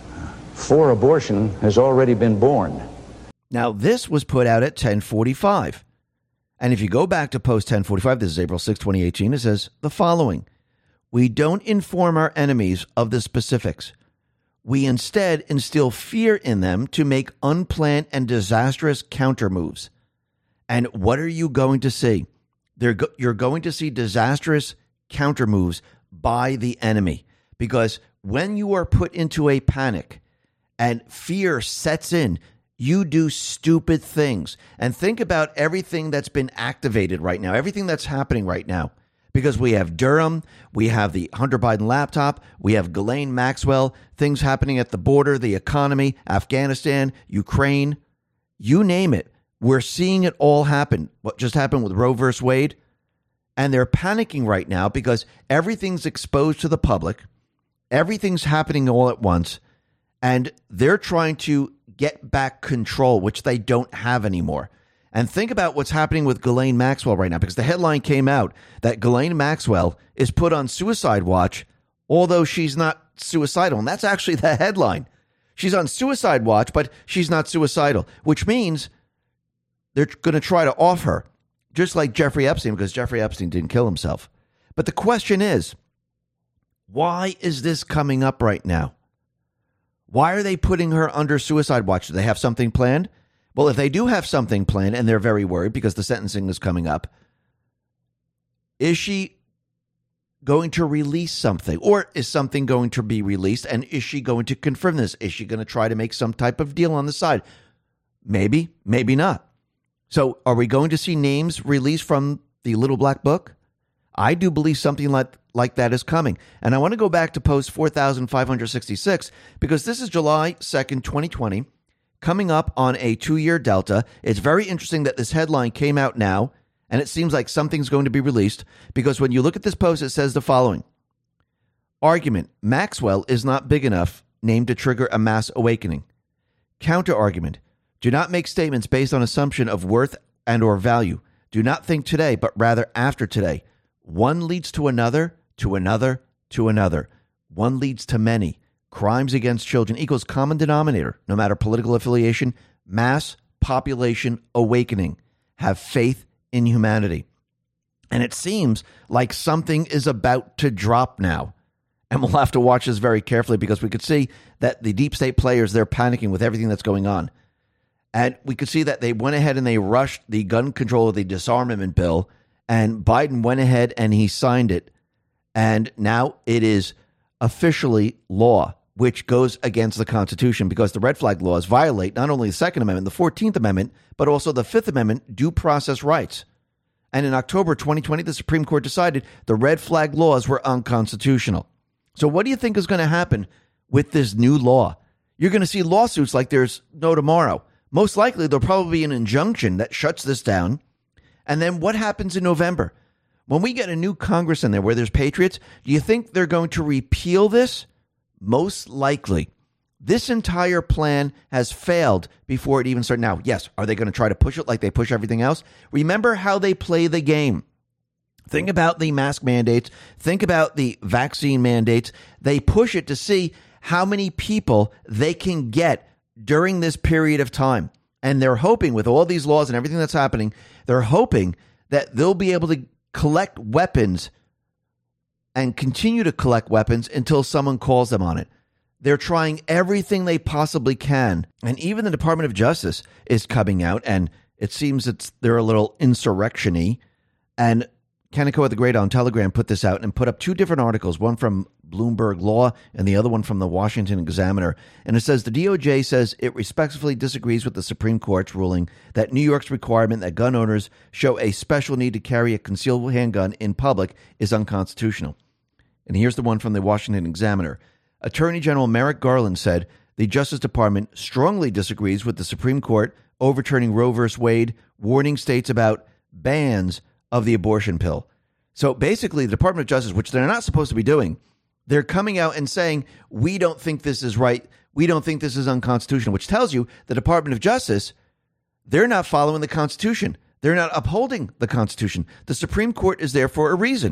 for abortion has already been born. Now, this was put out at 10:45. And if you go back to post 10:45, this is April 6, 2018, it says the following. We don't inform our enemies of the specifics. We instead instill fear in them to make unplanned and disastrous counter moves. And what are you going to see? You're going to see disastrous counter moves by the enemy. Because when you are put into a panic and fear sets in, you do stupid things. And think about everything that's been activated right now, everything that's happening right now. Because we have Durham, we have the Hunter Biden laptop, we have Ghislaine Maxwell, things happening at the border, the economy, Afghanistan, Ukraine, you name it. We're seeing it all happen. What just happened with Roe versus Wade? And they're panicking right now because everything's exposed to the public. Everything's happening all at once. And they're trying to get back control, which they don't have anymore. And think about what's happening with Ghislaine Maxwell right now, because the headline came out that Ghislaine Maxwell is put on suicide watch, although she's not suicidal. And that's actually the headline. She's on suicide watch, but she's not suicidal, which means they're going to try to off her, just like Jeffrey Epstein, because Jeffrey Epstein didn't kill himself. But the question is, Why is this coming up right now? Why are they putting her under suicide watch? Do they have something planned? Well, if they do have something planned and they're very worried because the sentencing is coming up, is she going to release something, or is something going to be released? And is she going to confirm this? Is she going to try to make some type of deal on the side? Maybe, maybe not. So are we going to see names released from the Little Black Book? I do believe something like that is coming. And I want to go back to post 4,566 because this is July 2nd, 2020, coming up on a 2-year delta. It's very interesting that this headline came out now, and it seems like something's going to be released because when you look at this post, it says the following. Argument, Maxwell is not big enough, named to trigger a mass awakening. Counter argument, do not make statements based on assumption of worth and or value. Do not think today, but rather after today. One leads to another, to another, to another. One leads to many. Crimes against children equals common denominator, no matter political affiliation. Mass population awakening. Have faith in humanity. And it seems like something is about to drop now. And we'll have to watch this very carefully because we could see that the deep state players, they're panicking with everything that's going on. And we could see that they went ahead and they rushed the gun control of the disarmament bill. And Biden went ahead and he signed it. And now it is officially law, which goes against the Constitution because the red flag laws violate not only the Second Amendment, the 14th Amendment, but also the Fifth Amendment due process rights. And in October 2020, the Supreme Court decided the red flag laws were unconstitutional. So what do you think is going to happen with this new law? You're going to see lawsuits like there's no tomorrow. Most likely, there'll probably be an injunction that shuts this down. And then what happens in November? When we get a new Congress in there where there's patriots, do you think they're going to repeal this? Most likely. This entire plan has failed before it even started. Now, yes, are they going to try to push it like they push everything else? Remember how they play the game. Think about the mask mandates. Think about the vaccine mandates. They push it to see how many people they can get during this period of time. And they're hoping with all these laws and everything that's happening, they're hoping that they'll be able to collect weapons and continue to collect weapons until someone calls them on it. They're trying everything they possibly can. And even the Department of Justice is coming out, and it seems they're a little insurrection-y. And Kaneko the Great on Telegram put this out and put up 2 different articles, one from Bloomberg Law and the other one from the Washington Examiner. And it says the DOJ says it respectfully disagrees with the Supreme Court's ruling that New York's requirement that gun owners show a special need to carry a concealed handgun in public is unconstitutional. And here's the one from the Washington Examiner. Attorney General Merrick Garland said the Justice Department strongly disagrees with the Supreme Court overturning Roe v. Wade, warning states about bans of the abortion pill. So basically, the Department of Justice, which they're not supposed to be doing, they're coming out and saying, we don't think this is right. We don't think this is unconstitutional, which tells you the Department of Justice, they're not following the Constitution. They're not upholding the Constitution. The Supreme Court is there for a reason,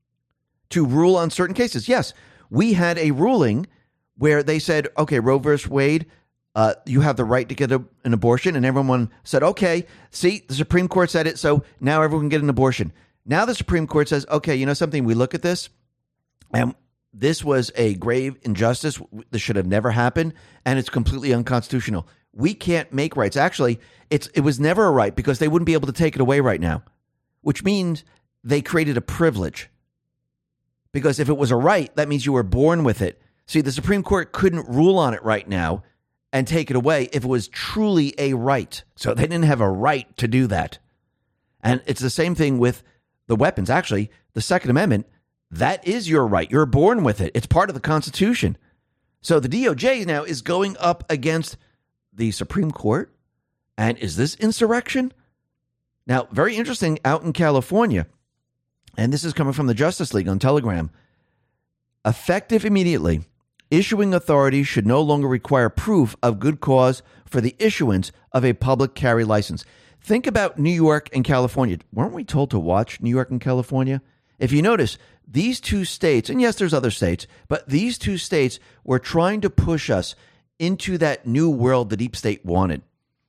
to rule on certain cases. Yes, we had a ruling where they said, okay, Roe v. Wade, you have the right to get an abortion. And everyone said, okay, see, the Supreme Court said it, so now everyone can get an abortion. Now the Supreme Court says, okay, you know something? We look at this, and this was a grave injustice. This should have never happened, and it's completely unconstitutional. We can't make rights. Actually, it was never a right because they wouldn't be able to take it away right now, which means they created a privilege. Because if it was a right, that means you were born with it. See, the Supreme Court couldn't rule on it right now and take it away if it was truly a right. So they didn't have a right to do that. And it's the same thing with the weapons. Actually, the Second Amendment, that is your right. You're born with it. It's part of the Constitution. So the DOJ now is going up against the Supreme Court. And is this insurrection? Now, very interesting out in California. And this is coming from the Justice League on Telegram. Effective immediately, issuing authorities should no longer require proof of good cause for the issuance of a public carry license. Think about New York and California. Weren't we told to watch New York and California? If you notice, these 2 states, and yes, there's other states, but these 2 states were trying to push us into that new world the deep state wanted.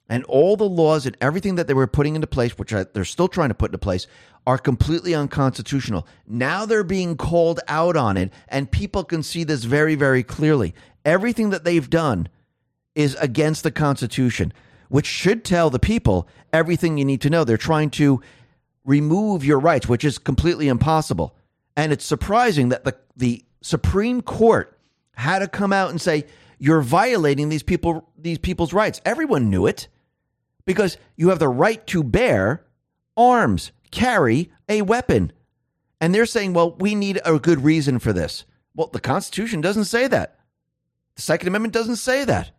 And all the laws and everything that they were putting into place, which they're still trying to put into place, are completely unconstitutional. Now they're being called out on it, and people can see this very, very clearly. Everything that they've done is against the Constitution, which should tell the people everything you need to know. They're trying to remove your rights, which is completely impossible. And it's surprising that the Supreme Court had to come out and say, you're violating these people's rights. Everyone knew it, because you have the right to bear arms, carry a weapon. And they're saying, well, we need a good reason for this. Well, the Constitution doesn't say that. The Second Amendment doesn't say that.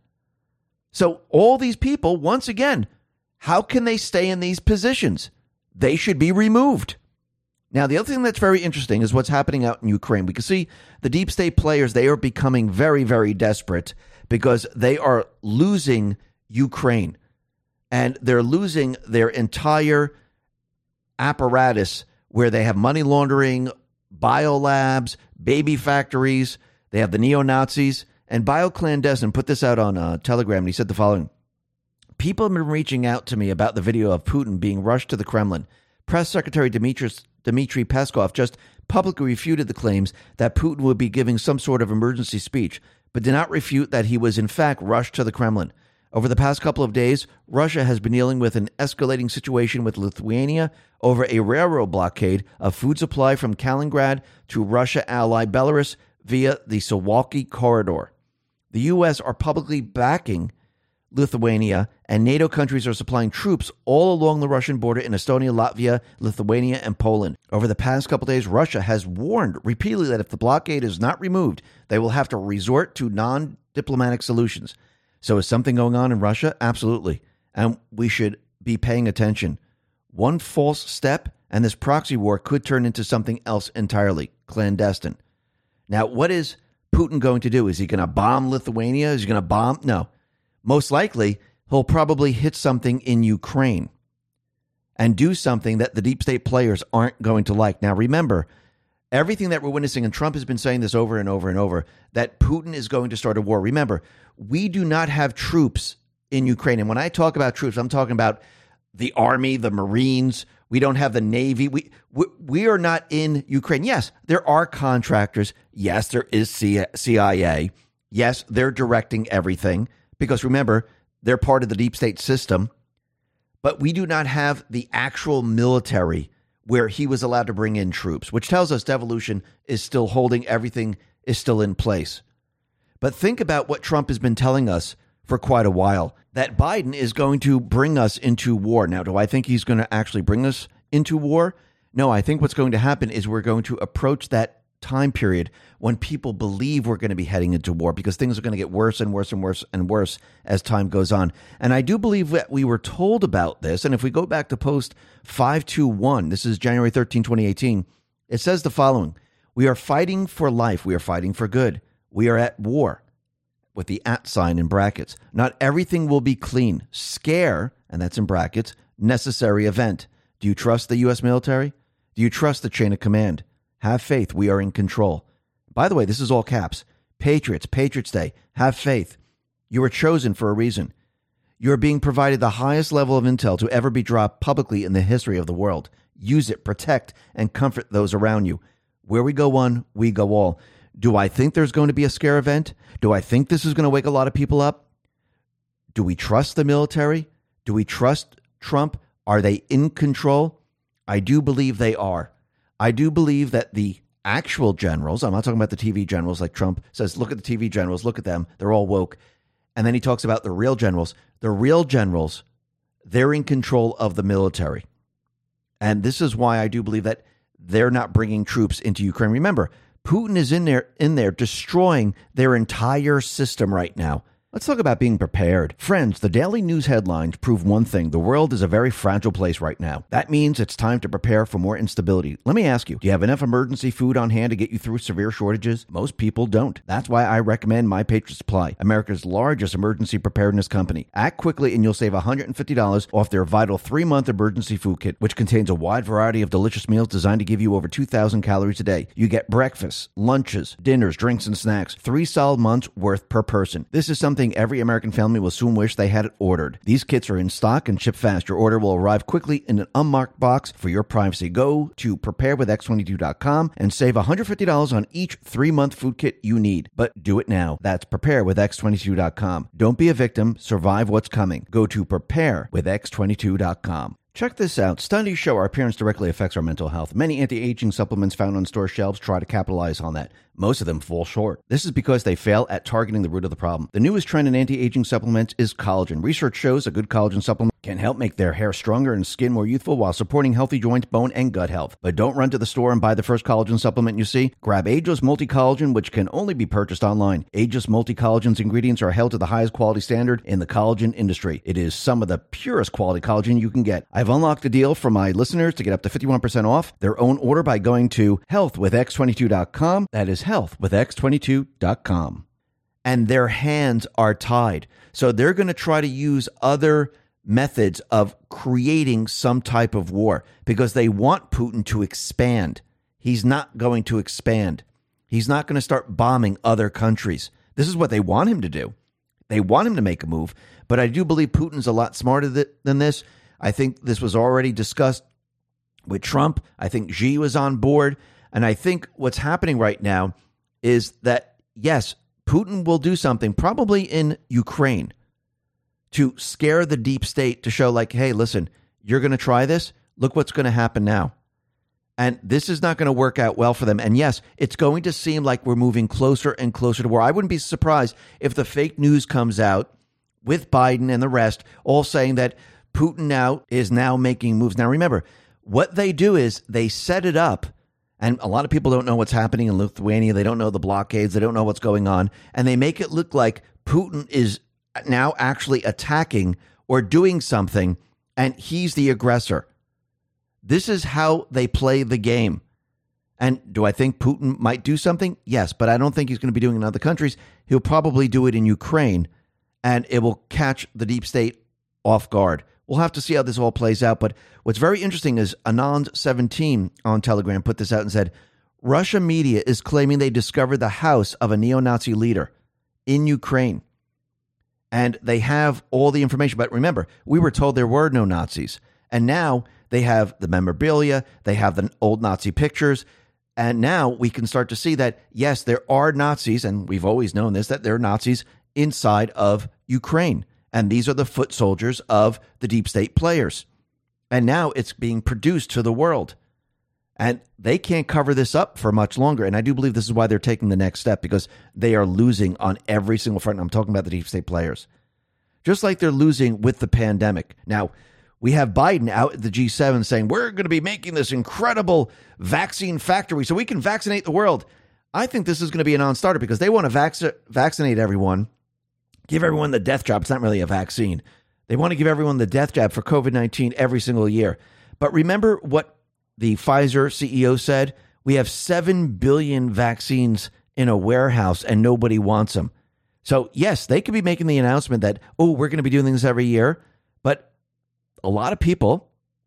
So all these people, once again, how can they stay in these positions? They should be removed. Now, the other thing that's very interesting is what's happening out in Ukraine. We can see the deep state players, they are becoming very, very desperate because they are losing Ukraine. And they're losing their entire apparatus where they have money laundering, biolabs, baby factories. They have the neo-Nazis. And BioClandestine put this out on Telegram, and he said the following. People have been reaching out to me about the video of Putin being rushed to the Kremlin. Press Secretary Dmitry Peskov just publicly refuted the claims that Putin would be giving some sort of emergency speech, but did not refute that he was in fact rushed to the Kremlin. Over the past couple of days, Russia has been dealing with an escalating situation with Lithuania over a railroad blockade of food supply from Kaliningrad to Russia ally Belarus via the Suwalki corridor. The U.S. are publicly backing Lithuania, and NATO countries are supplying troops all along the Russian border in Estonia, Latvia, Lithuania, and Poland. Over the past couple of days, Russia has warned repeatedly that if the blockade is not removed, they will have to resort to non-diplomatic solutions. So is something going on in Russia? Absolutely. And we should be paying attention. One false step, and this proxy war could turn into something else entirely, clandestine. Now, what is Putin going to do? Is he going to bomb Lithuania? Is he going to bomb? No. Most likely, he'll probably hit something in Ukraine and do something that the deep state players aren't going to like. Now, remember, everything that we're witnessing, and Trump has been saying this over and over and over, that Putin is going to start a war. Remember, we do not have troops in Ukraine. And when I talk about troops, I'm talking about the Army, the Marines. We don't have the Navy. We are not in Ukraine. Yes, there are contractors. Yes, there is CIA. Yes, they're directing everything because, remember, they're part of the deep state system. But we do not have the actual military where he was allowed to bring in troops, which tells us devolution is still holding, everything is still in place. But think about what Trump has been telling us for quite a while, that Biden is going to bring us into war. Now, do I think he's going to actually bring us into war? No, I think what's going to happen is we're going to approach that time period when people believe we're going to be heading into war because things are going to get worse and worse and worse and worse as time goes on. And I do believe that we were told about this. And if we go back to post 521, this is January 13, 2018, it says the following. We are fighting for life. We are fighting for good. We are at war, with the @ sign in brackets. Not everything will be clean. Scare, and that's in brackets, necessary event. Do you trust the U.S. military? Do you trust the chain of command? Have faith. We are in control. By the way, this is all caps. Patriots, Patriots Day. Have faith. You were chosen for a reason. You are being provided the highest level of intel to ever be dropped publicly in the history of the world. Use it, protect, and comfort those around you. Where we go one, we go all. Do I think there's going to be a scare event? Do I think this is going to wake a lot of people up? Do we trust the military? Do we trust Trump? Are they in control? I do believe they are. I do believe that the actual generals, I'm not talking about the TV generals like Trump says, look at the TV generals, look at them, they're all woke. And then he talks about the real generals. The real generals, they're in control of the military. And this is why I do believe that they're not bringing troops into Ukraine. Remember, Putin is in there destroying their entire system right now. Let's talk about being prepared. Friends, the daily news headlines prove one thing. The world is a very fragile place right now. That means it's time to prepare for more instability. Let me ask you, do you have enough emergency food on hand to get you through severe shortages? Most people don't. That's why I recommend My Patriot Supply, America's largest emergency preparedness company. Act quickly and you'll save $150 off their vital 3-month emergency food kit, which contains a wide variety of delicious meals designed to give you over 2,000 calories a day. You get breakfast, lunches, dinners, drinks, and snacks. 3 solid months worth per person. This is something something every American family will soon wish they had it ordered. These kits are in stock and ship fast. Your order will arrive quickly in an unmarked box for your privacy. Go to preparewithx22.com and save $150 on each 3-month food kit you need. But do it now. That's preparewithx22.com. Don't be a victim. Survive what's coming. Go to preparewithx22.com. Check this out. Studies show our appearance directly affects our mental health. Many anti-aging supplements found on store shelves try to capitalize on that. Most of them fall short. This is because they fail at targeting the root of the problem. The newest trend in anti-aging supplements is collagen. Research shows a good collagen supplement can help make their hair stronger and skin more youthful while supporting healthy joints, bone, and gut health. But don't run to the store and buy the first collagen supplement you see. Grab Ageless Multi-Collagen, which can only be purchased online. Ageless Multi-Collagen's ingredients are held to the highest quality standard in the collagen industry. It is some of the purest quality collagen you can get. I've unlocked a deal for my listeners to get up to 51% off their own order by going to healthwithx22.com. That is healthwithx22.com. And their hands are tied. So they're going to try to use other methods of creating some type of war because they want Putin to expand. He's not going to expand. He's not going to start bombing other countries. This is what they want him to do. They want him to make a move. But I do believe Putin's a lot smarter than this. I think this was already discussed with Trump. I think Xi was on board. And I think what's happening right now is that, yes, Putin will do something probably in Ukraine to scare the deep state, to show like, hey, listen, you're going to try this. Look what's going to happen now. And this is not going to work out well for them. And yes, it's going to seem like we're moving closer and closer to war. I wouldn't be surprised if the fake news comes out with Biden and the rest all saying that Putin is now making moves. Now, remember, what they do is they set it up. And a lot of people don't know what's happening in Lithuania. They don't know the blockades. They don't know what's going on. And they make it look like Putin is now actually attacking or doing something, and he's the aggressor. This is how they play the game. And do I think Putin might do something? Yes, but I don't think he's going to be doing it in other countries. He'll probably do it in Ukraine, and it will catch the deep state off guard. We'll have to see how this all plays out. But what's very interesting is Anand17 on Telegram put this out and said, Russia media is claiming they discovered the house of a neo-Nazi leader in Ukraine. And they have all the information. But remember, we were told there were no Nazis. And now they have the memorabilia. They have the old Nazi pictures. And now we can start to see that, yes, there are Nazis. And we've always known this, that there are Nazis inside of Ukraine. And these are the foot soldiers of the deep state players. And now it's being produced to the world. And they can't cover this up for much longer. And I do believe this is why they're taking the next step, because they are losing on every single front. I'm talking about the deep state players. Just like they're losing with the pandemic. Now, we have Biden out at the G7 saying, we're going to be making this incredible vaccine factory so we can vaccinate the world. I think this is going to be a non-starter because they want to vaccinate everyone, give everyone the death jab. It's not really a vaccine. They want to give everyone the death jab for COVID-19 every single year. But remember what the Pfizer CEO said? We have 7 billion vaccines in a warehouse and nobody wants them. So, yes, they could be making the announcement that, oh, we're going to be doing this every year. But a lot of people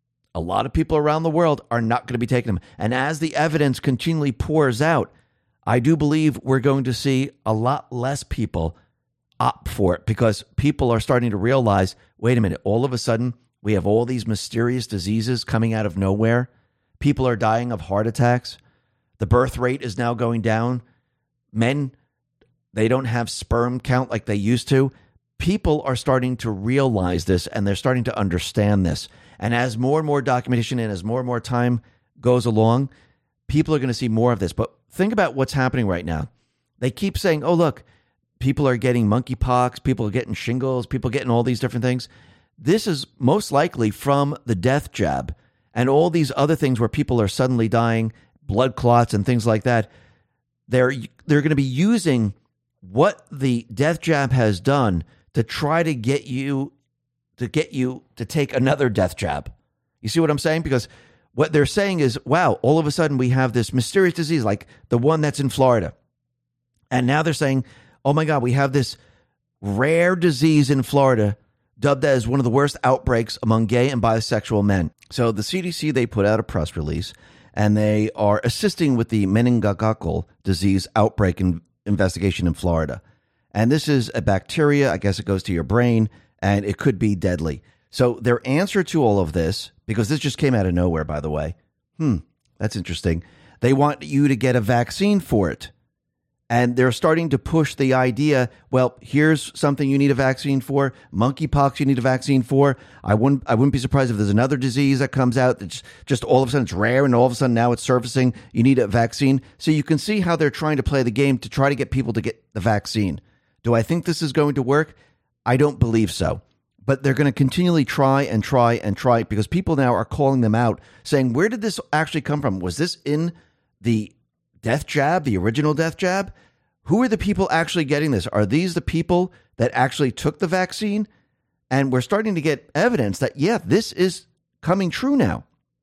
around the world are not going to be taking them. And as the evidence continually pours out, I do believe we're going to see a lot less people opt for it because people are starting to realize, wait a minute, all of a sudden we have all these mysterious diseases coming out of nowhere. People are dying of heart attacks. The birth rate is now going down. Men, they don't have sperm count like they used to. People are starting to realize this, and they're starting to understand this. And as more and more documentation and as more time goes along, people are going to see more of this. But think about what's happening right now. They keep saying, oh, look, people are getting monkeypox, people are getting shingles, people are getting all these different things. This is most likely from the death jab and all these other things where people are suddenly dying, blood clots and things like that. They're going to be using what the death jab has done to try to get you to take another death jab. You see what I'm saying? Because what they're saying is, wow, all of a sudden we have this mysterious disease like the one that's in Florida. And now they're saying, oh my God, we have this rare disease in Florida dubbed as one of the worst outbreaks among gay and bisexual men. So the CDC, they put out a press release and they are assisting with the meningococcal disease outbreak investigation in Florida. And this is a bacteria. I guess it goes to your brain, and it could be deadly. So their answer to all of this, because this just came out of nowhere, by the way. That's interesting. They want you to get a vaccine for it. And they're starting to push the idea, well, here's something you need a vaccine for. Monkeypox you need a vaccine for. I wouldn't be surprised if there's another disease that comes out that's just all of a sudden it's rare and all of a sudden now it's surfacing. You need a vaccine. So you can see how they're trying to play the game to try to get people to get the vaccine. Do I think this is going to work? I don't believe so. But they're going to continually try and try and try because people now are calling them out saying, where did this actually come from? Was this in the death jab, the original death jab? Who are the people actually getting this? Are these the people that actually took the vaccine? And we're starting to get evidence that, yeah, this is coming true now.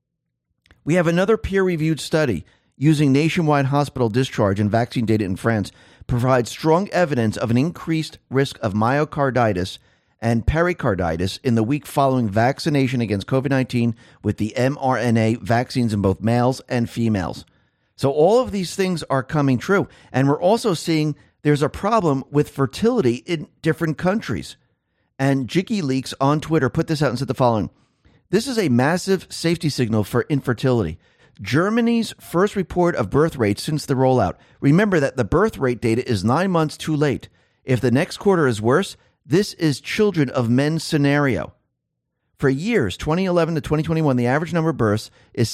We have another peer-reviewed study using nationwide hospital discharge and vaccine data in France provides strong evidence of an increased risk of myocarditis and pericarditis in the week following vaccination against COVID-19 with the mRNA vaccines in both males and females. So all of these things are coming true. And we're also seeing there's a problem with fertility in different countries. And Jiggy Leaks on Twitter put this out and said the following. This is a massive safety signal for infertility. Germany's first report of birth rates since the rollout. Remember that the birth rate data is 9 months too late. If the next quarter is worse, this is children of men scenario. For years, 2011 to 2021, the average number of births is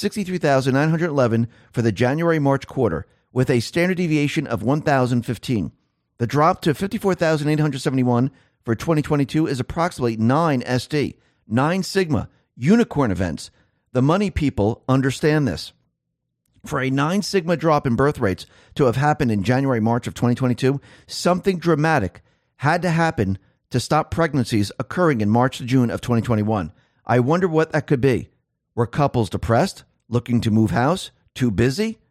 63,911 for the January-March quarter, with a standard deviation of 1,015. The drop to 54,871 for 2022 is approximately 9 SD, 9 Sigma, unicorn events. The money people understand this. For a 9 Sigma drop in birth rates to have happened in January-March of 2022, something dramatic had to happen to stop pregnancies occurring in March to June of 2021. I wonder what that could be. Were couples depressed, looking to move house, too busy?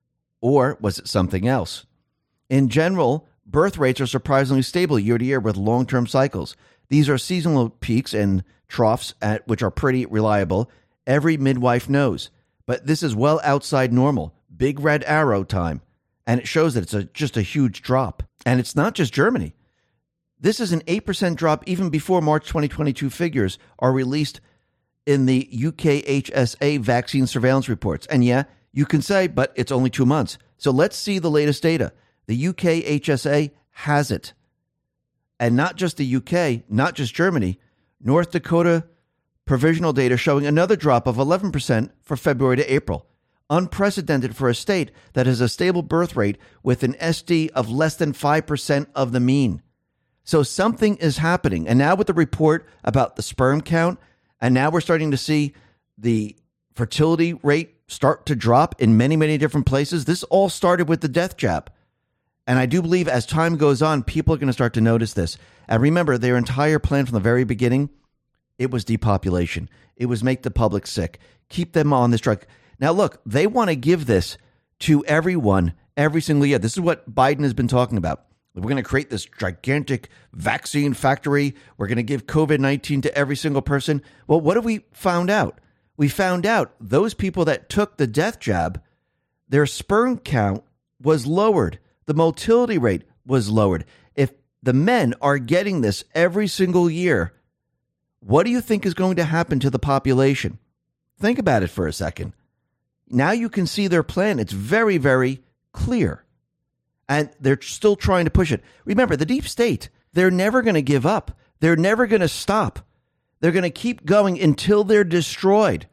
Or was it something else? In general, birth rates are surprisingly stable year to year with long-term cycles. These are seasonal peaks and troughs which are pretty reliable. Every midwife knows. But this is well outside normal. Big red arrow time. And it shows that it's just a huge drop. And it's not just Germany. This is an 8% drop even before March 2022 figures are released in the UKHSA vaccine surveillance reports. And yeah, you can say, but it's only 2 months. So let's see the latest data. The UKHSA has it. And not just the UK, not just Germany, North Dakota provisional data showing another drop of 11% for February to April. Unprecedented for a state that has a stable birth rate with an SD of less than 5% of the mean. So something is happening. And now with the report about the sperm count, and now we're starting to see the fertility rate start to drop in many, many different places. This all started with the death jab. And I do believe as time goes on, people are going to start to notice this. And remember, their entire plan from the very beginning, it was depopulation. It was make the public sick, keep them on this drug. Now, look, they want to give this to everyone every single year. This is what Biden has been talking about. We're going to create this gigantic vaccine factory. We're going to give COVID-19 to every single person. Well, what have we found out? We found out those people that took the death jab, their sperm count was lowered. The motility rate was lowered. If the men are getting this every single year, what do you think is going to happen to the population? Think about it for a second. Now you can see their plan. It's very, very clear. And they're still trying to push it. Remember, the deep state, they're never going to give up. They're never going to stop. They're going to keep going until they're destroyed.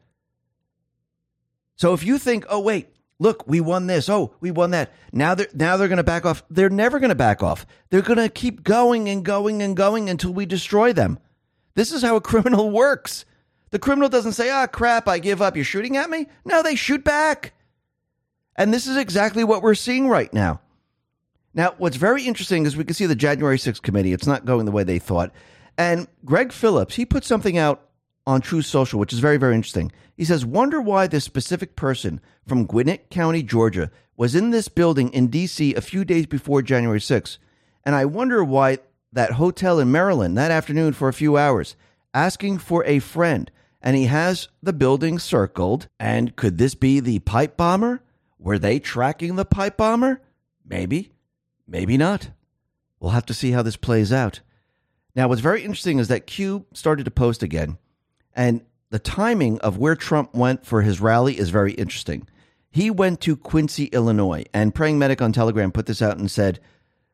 So if you think, oh, wait, look, we won this. Oh, we won that. Now they're going to back off. They're never going to back off. They're going to keep going and going and going until we destroy them. This is how a criminal works. The criminal doesn't say, ah, crap, I give up. You're shooting at me? No, they shoot back. And this is exactly what we're seeing right now. Now, what's very interesting is we can see the January 6th committee. It's not going the way they thought. And Greg Phillips, he put something out on Truth Social, which is very, very interesting. He says, wonder why this specific person from Gwinnett County, Georgia, was in this building in D.C. a few days before January 6th. And I wonder why that hotel in Maryland that afternoon for a few hours, asking for a friend. And he has the building circled. And could this be the pipe bomber? Were they tracking the pipe bomber? Maybe. Maybe not. We'll have to see how this plays out. Now, what's very interesting is that Q started to post again, and the timing of where Trump went for his rally is very interesting. He went to Quincy, Illinois, and Praying Medic on Telegram put this out and said,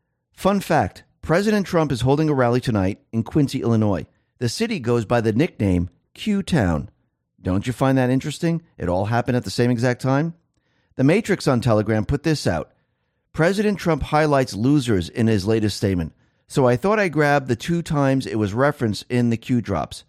fun fact, President Trump is holding a rally tonight in Quincy, Illinois. The city goes by the nickname Q-Town. Don't you find that interesting? It all happened at the same exact time? The Matrix on Telegram put this out. President Trump highlights losers in his latest statement. So I thought I grabbed the 2 times it was referenced in the Q drops.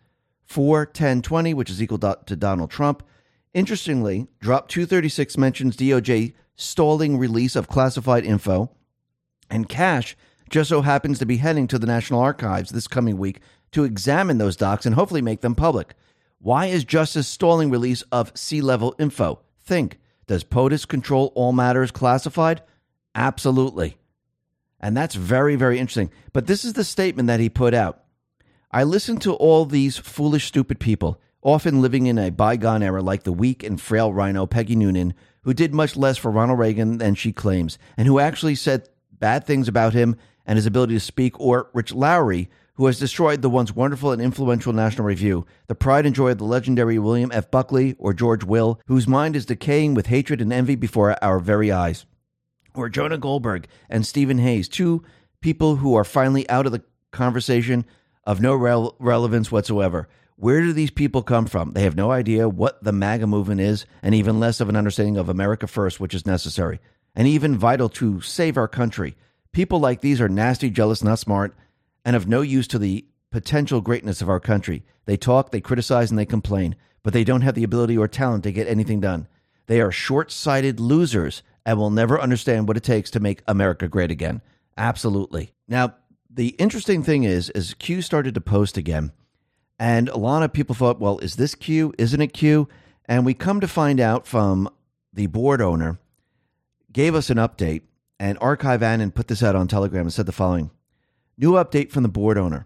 4-10-20, which is equal to Donald Trump. Interestingly, drop 236 mentions DOJ stalling release of classified info. And Cash just so happens to be heading to the National Archives this coming week to examine those docs and hopefully make them public. Why is Justice stalling release of C-level info? Think, does POTUS control all matters classified? Absolutely. And that's very, very interesting. But this is the statement that he put out. I listen to all these foolish, stupid people, often living in a bygone era like the weak and frail rhino Peggy Noonan, who did much less for Ronald Reagan than she claims, and who actually said bad things about him and his ability to speak, or Rich Lowry, who has destroyed the once wonderful and influential National Review, the pride and joy of the legendary William F. Buckley, or George Will, whose mind is decaying with hatred and envy before our very eyes. Or Jonah Goldberg and Stephen Hayes, 2 people who are finally out of the conversation of no relevance whatsoever. Where do these people come from? They have no idea what the MAGA movement is, and even less of an understanding of America First, which is necessary, and even vital to save our country. People like these are nasty, jealous, not smart, and of no use to the potential greatness of our country. They talk, they criticize, and they complain, but they don't have the ability or talent to get anything done. They are short-sighted losers and will never understand what it takes to make America great again. Absolutely. Now, the interesting thing is Q started to post again, and a lot of people thought, well, is this Q? Isn't it Q? And we come to find out from the board owner, gave us an update, and Archive Annan put this out on Telegram and said the following. New update from the board owner.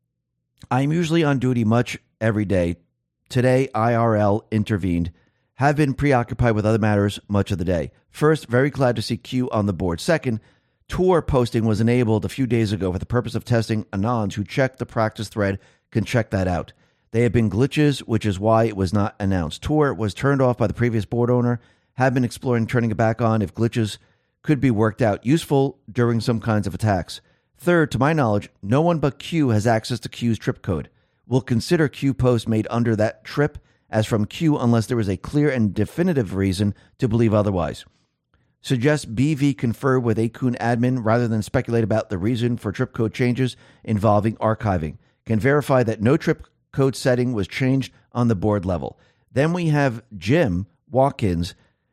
I am usually on duty much every day. Today, IRL intervened. Have been preoccupied with other matters much of the day. First, very glad to see Q on the board. Second, Tor posting was enabled a few days ago for the purpose of testing Anons who checked the practice thread can check that out. They have been glitches, which is why it was not announced. Tor was turned off by the previous board owner. Have been exploring turning it back on if glitches could be worked out. Useful during some kinds of attacks. Third, to my knowledge, no one but Q has access to Q's trip code. We'll consider Q posts made under that trip as from Q unless there is a clear and definitive reason to believe otherwise. Suggest BV confer with Akun admin rather than speculate about the reason for trip code changes involving archiving. Can verify that no trip code setting was changed on the board level. Then we have Jim Watkins.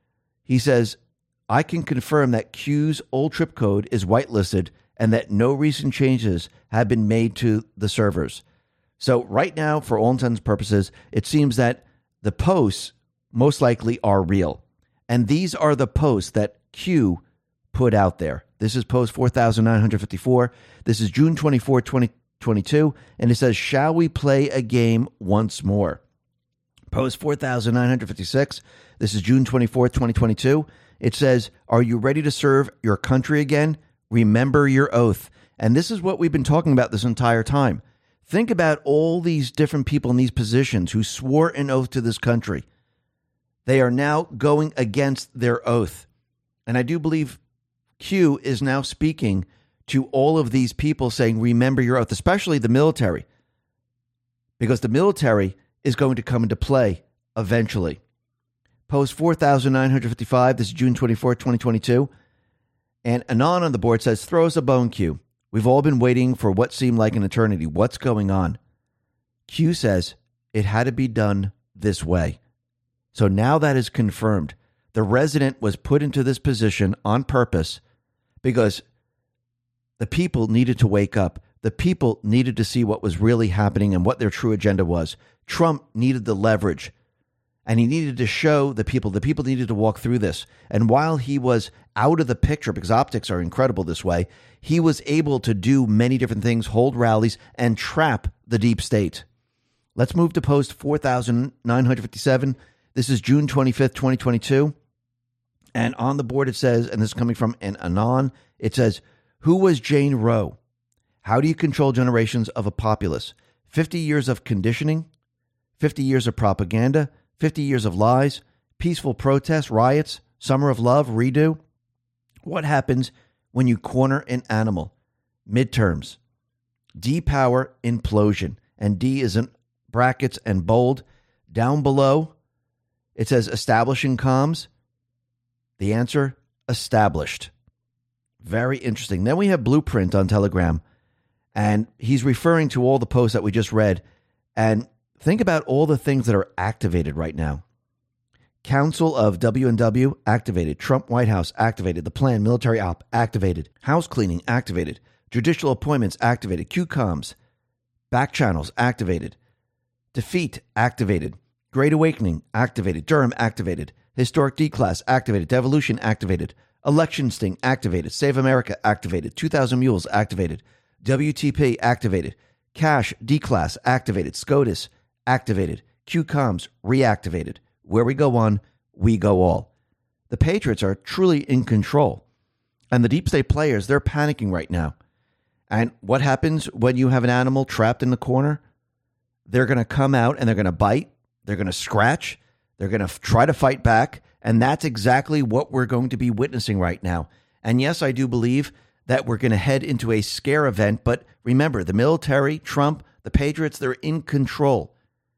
He says, I can confirm that Q's old trip code is whitelisted and that no recent changes have been made to the servers. So right now, for all intents and purposes, it seems that the posts most likely are real. And these are the posts that Q put out there. This is post 4,954. This is June 24, 2022. And it says, shall we play a game once more? Post 4,956. This is June 24th, 2022. It says, are you ready to serve your country again? Remember your oath. And this is what we've been talking about this entire time. Think about all these different people in these positions who swore an oath to this country. They are now going against their oath. And I do believe Q is now speaking to all of these people saying, remember your oath, especially the military, because the military is going to come into play eventually. Post 4,955, this is June 24th, 2022. And Anon on the board says, throw us a bone, Q. We've all been waiting for what seemed like an eternity. What's going on? Q says, it had to be done this way. So now that is confirmed. The resident was put into this position on purpose because the people needed to wake up. The people needed to see what was really happening and what their true agenda was. Trump needed the leverage, and he needed to show the people needed to walk through this. And while he was out of the picture, because optics are incredible this way, he was able to do many different things, hold rallies, and trap the deep state. Let's move to post 4,957. This is June 25th, 2022. And on the board it says, and this is coming from an Anon, it says, who was Jane Roe? How do you control generations of a populace? 50 years of conditioning, 50 years of propaganda, 50 years of lies, peaceful protests, riots, summer of love, redo. What happens when you corner an animal? Midterms. D-power implosion. And D is in brackets and bold. Down below, it says establishing comms. The answer, established. Very interesting. Then we have Blueprint on Telegram. And he's referring to all the posts that we just read. And think about all the things that are activated right now. Council of W&W, activated. Trump White House, activated. The plan, military op, activated. House cleaning, activated. Judicial appointments, activated. QComs, back channels, activated. Defeat, activated. Great Awakening, activated. Durham, activated. Historic D-Class, activated. Devolution, activated. Election Sting, activated. Save America, activated. 2,000 Mules, activated. WTP, activated. Cash, D-Class, activated. SCOTUS, activated. QComs, reactivated. Where we go one, we go all. The Patriots are truly in control. And the deep state players, they're panicking right now. And what happens when you have an animal trapped in the corner? They're going to come out and they're going to bite. They're going to scratch. They're going to try to fight back. And that's exactly what we're going to be witnessing right now. And yes, I do believe that we're going to head into a scare event. But remember, the military, Trump, the Patriots, they're in control.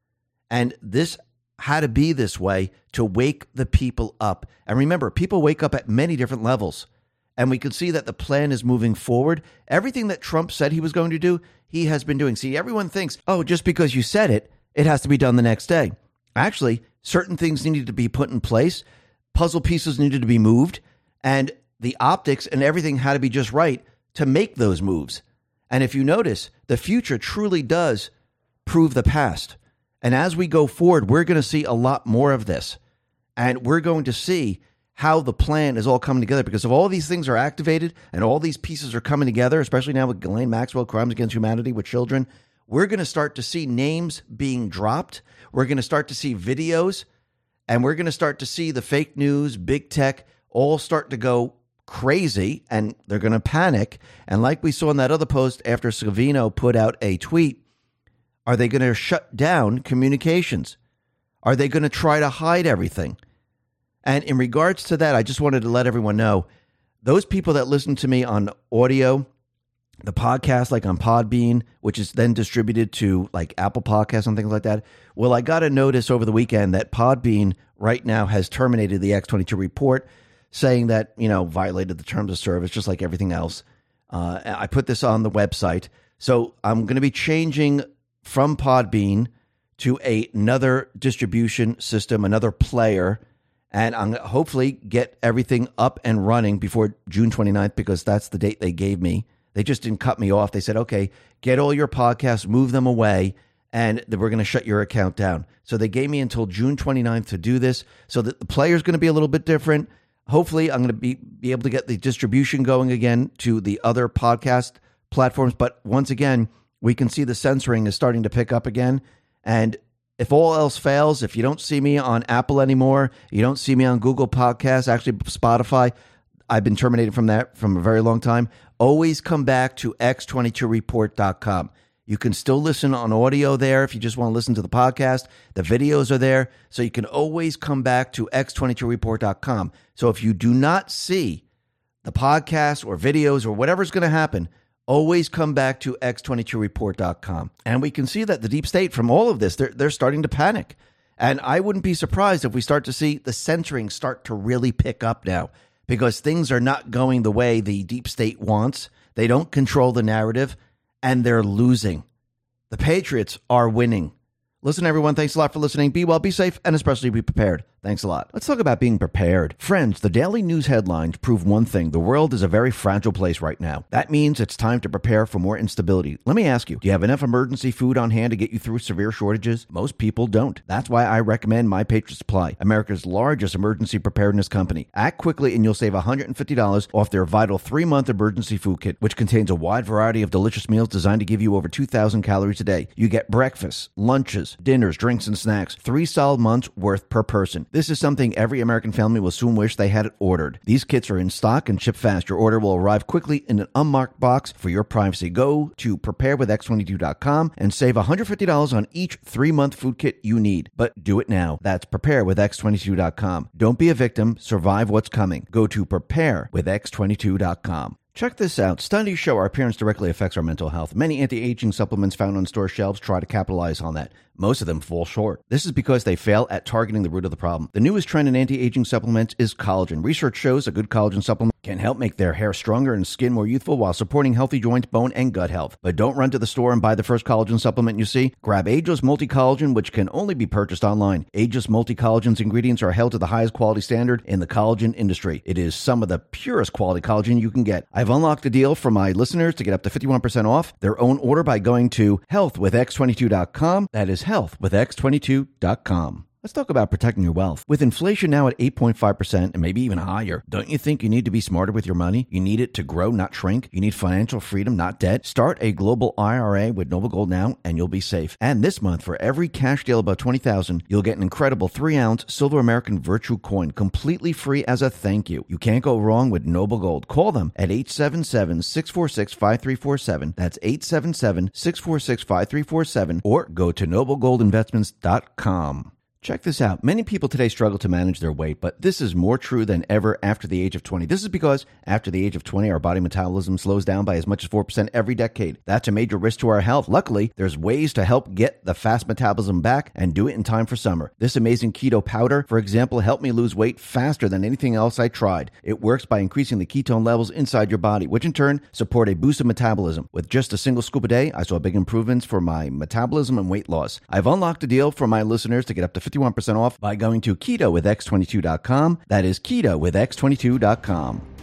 And this had to be this way to wake the people up. And remember, people wake up at many different levels. And we can see that the plan is moving forward. Everything that Trump said he was going to do, he has been doing. See, everyone thinks, oh, just because you said it, it has to be done the next day. Actually, certain things needed to be put in place. Puzzle pieces needed to be moved. And the optics and everything had to be just right to make those moves. And if you notice, the future truly does prove the past. And as we go forward, we're going to see a lot more of this. And we're going to see how the plan is all coming together, because if all these things are activated and all these pieces are coming together, especially now with Ghislaine Maxwell, crimes against humanity with children, we're going to start to see names being dropped. We're going to start to see videos, and we're going to start to see the fake news, big tech, all start to go crazy, and they're going to panic. And like we saw in that other post after Scavino put out a tweet, are they going to shut down communications? Are they going to try to hide everything? And in regards to that, I just wanted to let everyone know, those people that listen to me on audio, the podcast, like on Podbean, which is then distributed to like Apple Podcasts and things like that. Well, I got a notice over the weekend that Podbean right now has terminated the X22 report, saying that, violated the terms of service, just like everything else. I put this on the website. So I'm going to be changing from Podbean to another distribution system, another player. And I'm going to hopefully get everything up and running before June 29th, because that's the date they gave me. They just didn't cut me off. They said, okay, get all your podcasts, move them away, and then we're going to shut your account down. So they gave me until June 29th to do this, so that the player is going to be a little bit different. Hopefully, I'm going to be able to get the distribution going again to the other podcast platforms. But once again, we can see the censoring is starting to pick up again. And if all else fails, if you don't see me on Apple anymore, you don't see me on Google Podcasts, actually Spotify, I've been terminated from that from a very long time. Always come back to x22report.com. You can still listen on audio there if you just want to listen to the podcast. The videos are there, so you can always come back to x22report.com. So if you do not see the podcast or videos or whatever's going to happen, always come back to x22report.com. And we can see that the deep state from all of this, they're starting to panic. And I wouldn't be surprised if we start to see the censoring start to really pick up now, because things are not going the way the deep state wants. They don't control the narrative, and they're losing. The Patriots are winning. Listen, everyone, thanks a lot for listening. Be well, be safe, and especially be prepared. Thanks a lot. Let's talk about being prepared. Friends, the daily news headlines prove one thing. The world is a very fragile place right now. That means it's time to prepare for more instability. Let me ask you, do you have enough emergency food on hand to get you through severe shortages? Most people don't. That's why I recommend My Patriot Supply, America's largest emergency preparedness company. Act quickly and you'll save $150 off their vital 3-month emergency food kit, which contains a wide variety of delicious meals designed to give you over 2,000 calories a day. You get breakfast, lunches, dinners, drinks, and snacks. 3 solid months worth per person. This is something every American family will soon wish they had it ordered. These kits are in stock and ship fast. Your order will arrive quickly in an unmarked box for your privacy. Go to preparewithx22.com and save $150 on each 3-month food kit you need. But do it now. That's preparewithx22.com. Don't be a victim. Survive what's coming. Go to preparewithx22.com. Check this out. Studies show our appearance directly affects our mental health. Many anti-aging supplements found on store shelves try to capitalize on that. Most of them fall short. This is because they fail at targeting the root of the problem. The newest trend in anti-aging supplements is collagen. Research shows a good collagen supplement can help make their hair stronger and skin more youthful while supporting healthy joints, bone, and gut health. But don't run to the store and buy the first collagen supplement you see. Grab Ageless Multi-Collagen, which can only be purchased online. Ageless Multi-Collagen's ingredients are held to the highest quality standard in the collagen industry. It is some of the purest quality collagen you can get. I've unlocked a deal for my listeners to get up to 51% off their own order by going to healthwithx22.com. That is healthwithx22.com. Let's talk about protecting your wealth. With inflation now at 8.5% and maybe even higher, don't you think you need to be smarter with your money? You need it to grow, not shrink. You need financial freedom, not debt. Start a global IRA with Noble Gold now, and you'll be safe. And this month, for every cash deal above $20,000, you'll get an incredible 3-ounce silver American Virtue coin, completely free as a thank you. You can't go wrong with Noble Gold. Call them at 877-646-5347. That's 877-646-5347, or go to noblegoldinvestments.com. Check this out. Many people today struggle to manage their weight, but this is more true than ever after the age of 20. This is because after the age of 20, our body metabolism slows down by as much as 4% every decade. That's a major risk to our health. Luckily, there's ways to help get the fast metabolism back and do it in time for summer. This amazing keto powder, for example, helped me lose weight faster than anything else I tried. It works by increasing the ketone levels inside your body, which in turn support a boost of metabolism. With just a single scoop a day, I saw big improvements for my metabolism and weight loss. I've unlocked a deal for my listeners to get up to 51% off by going to ketowithx22.com. That is ketowithx22.com.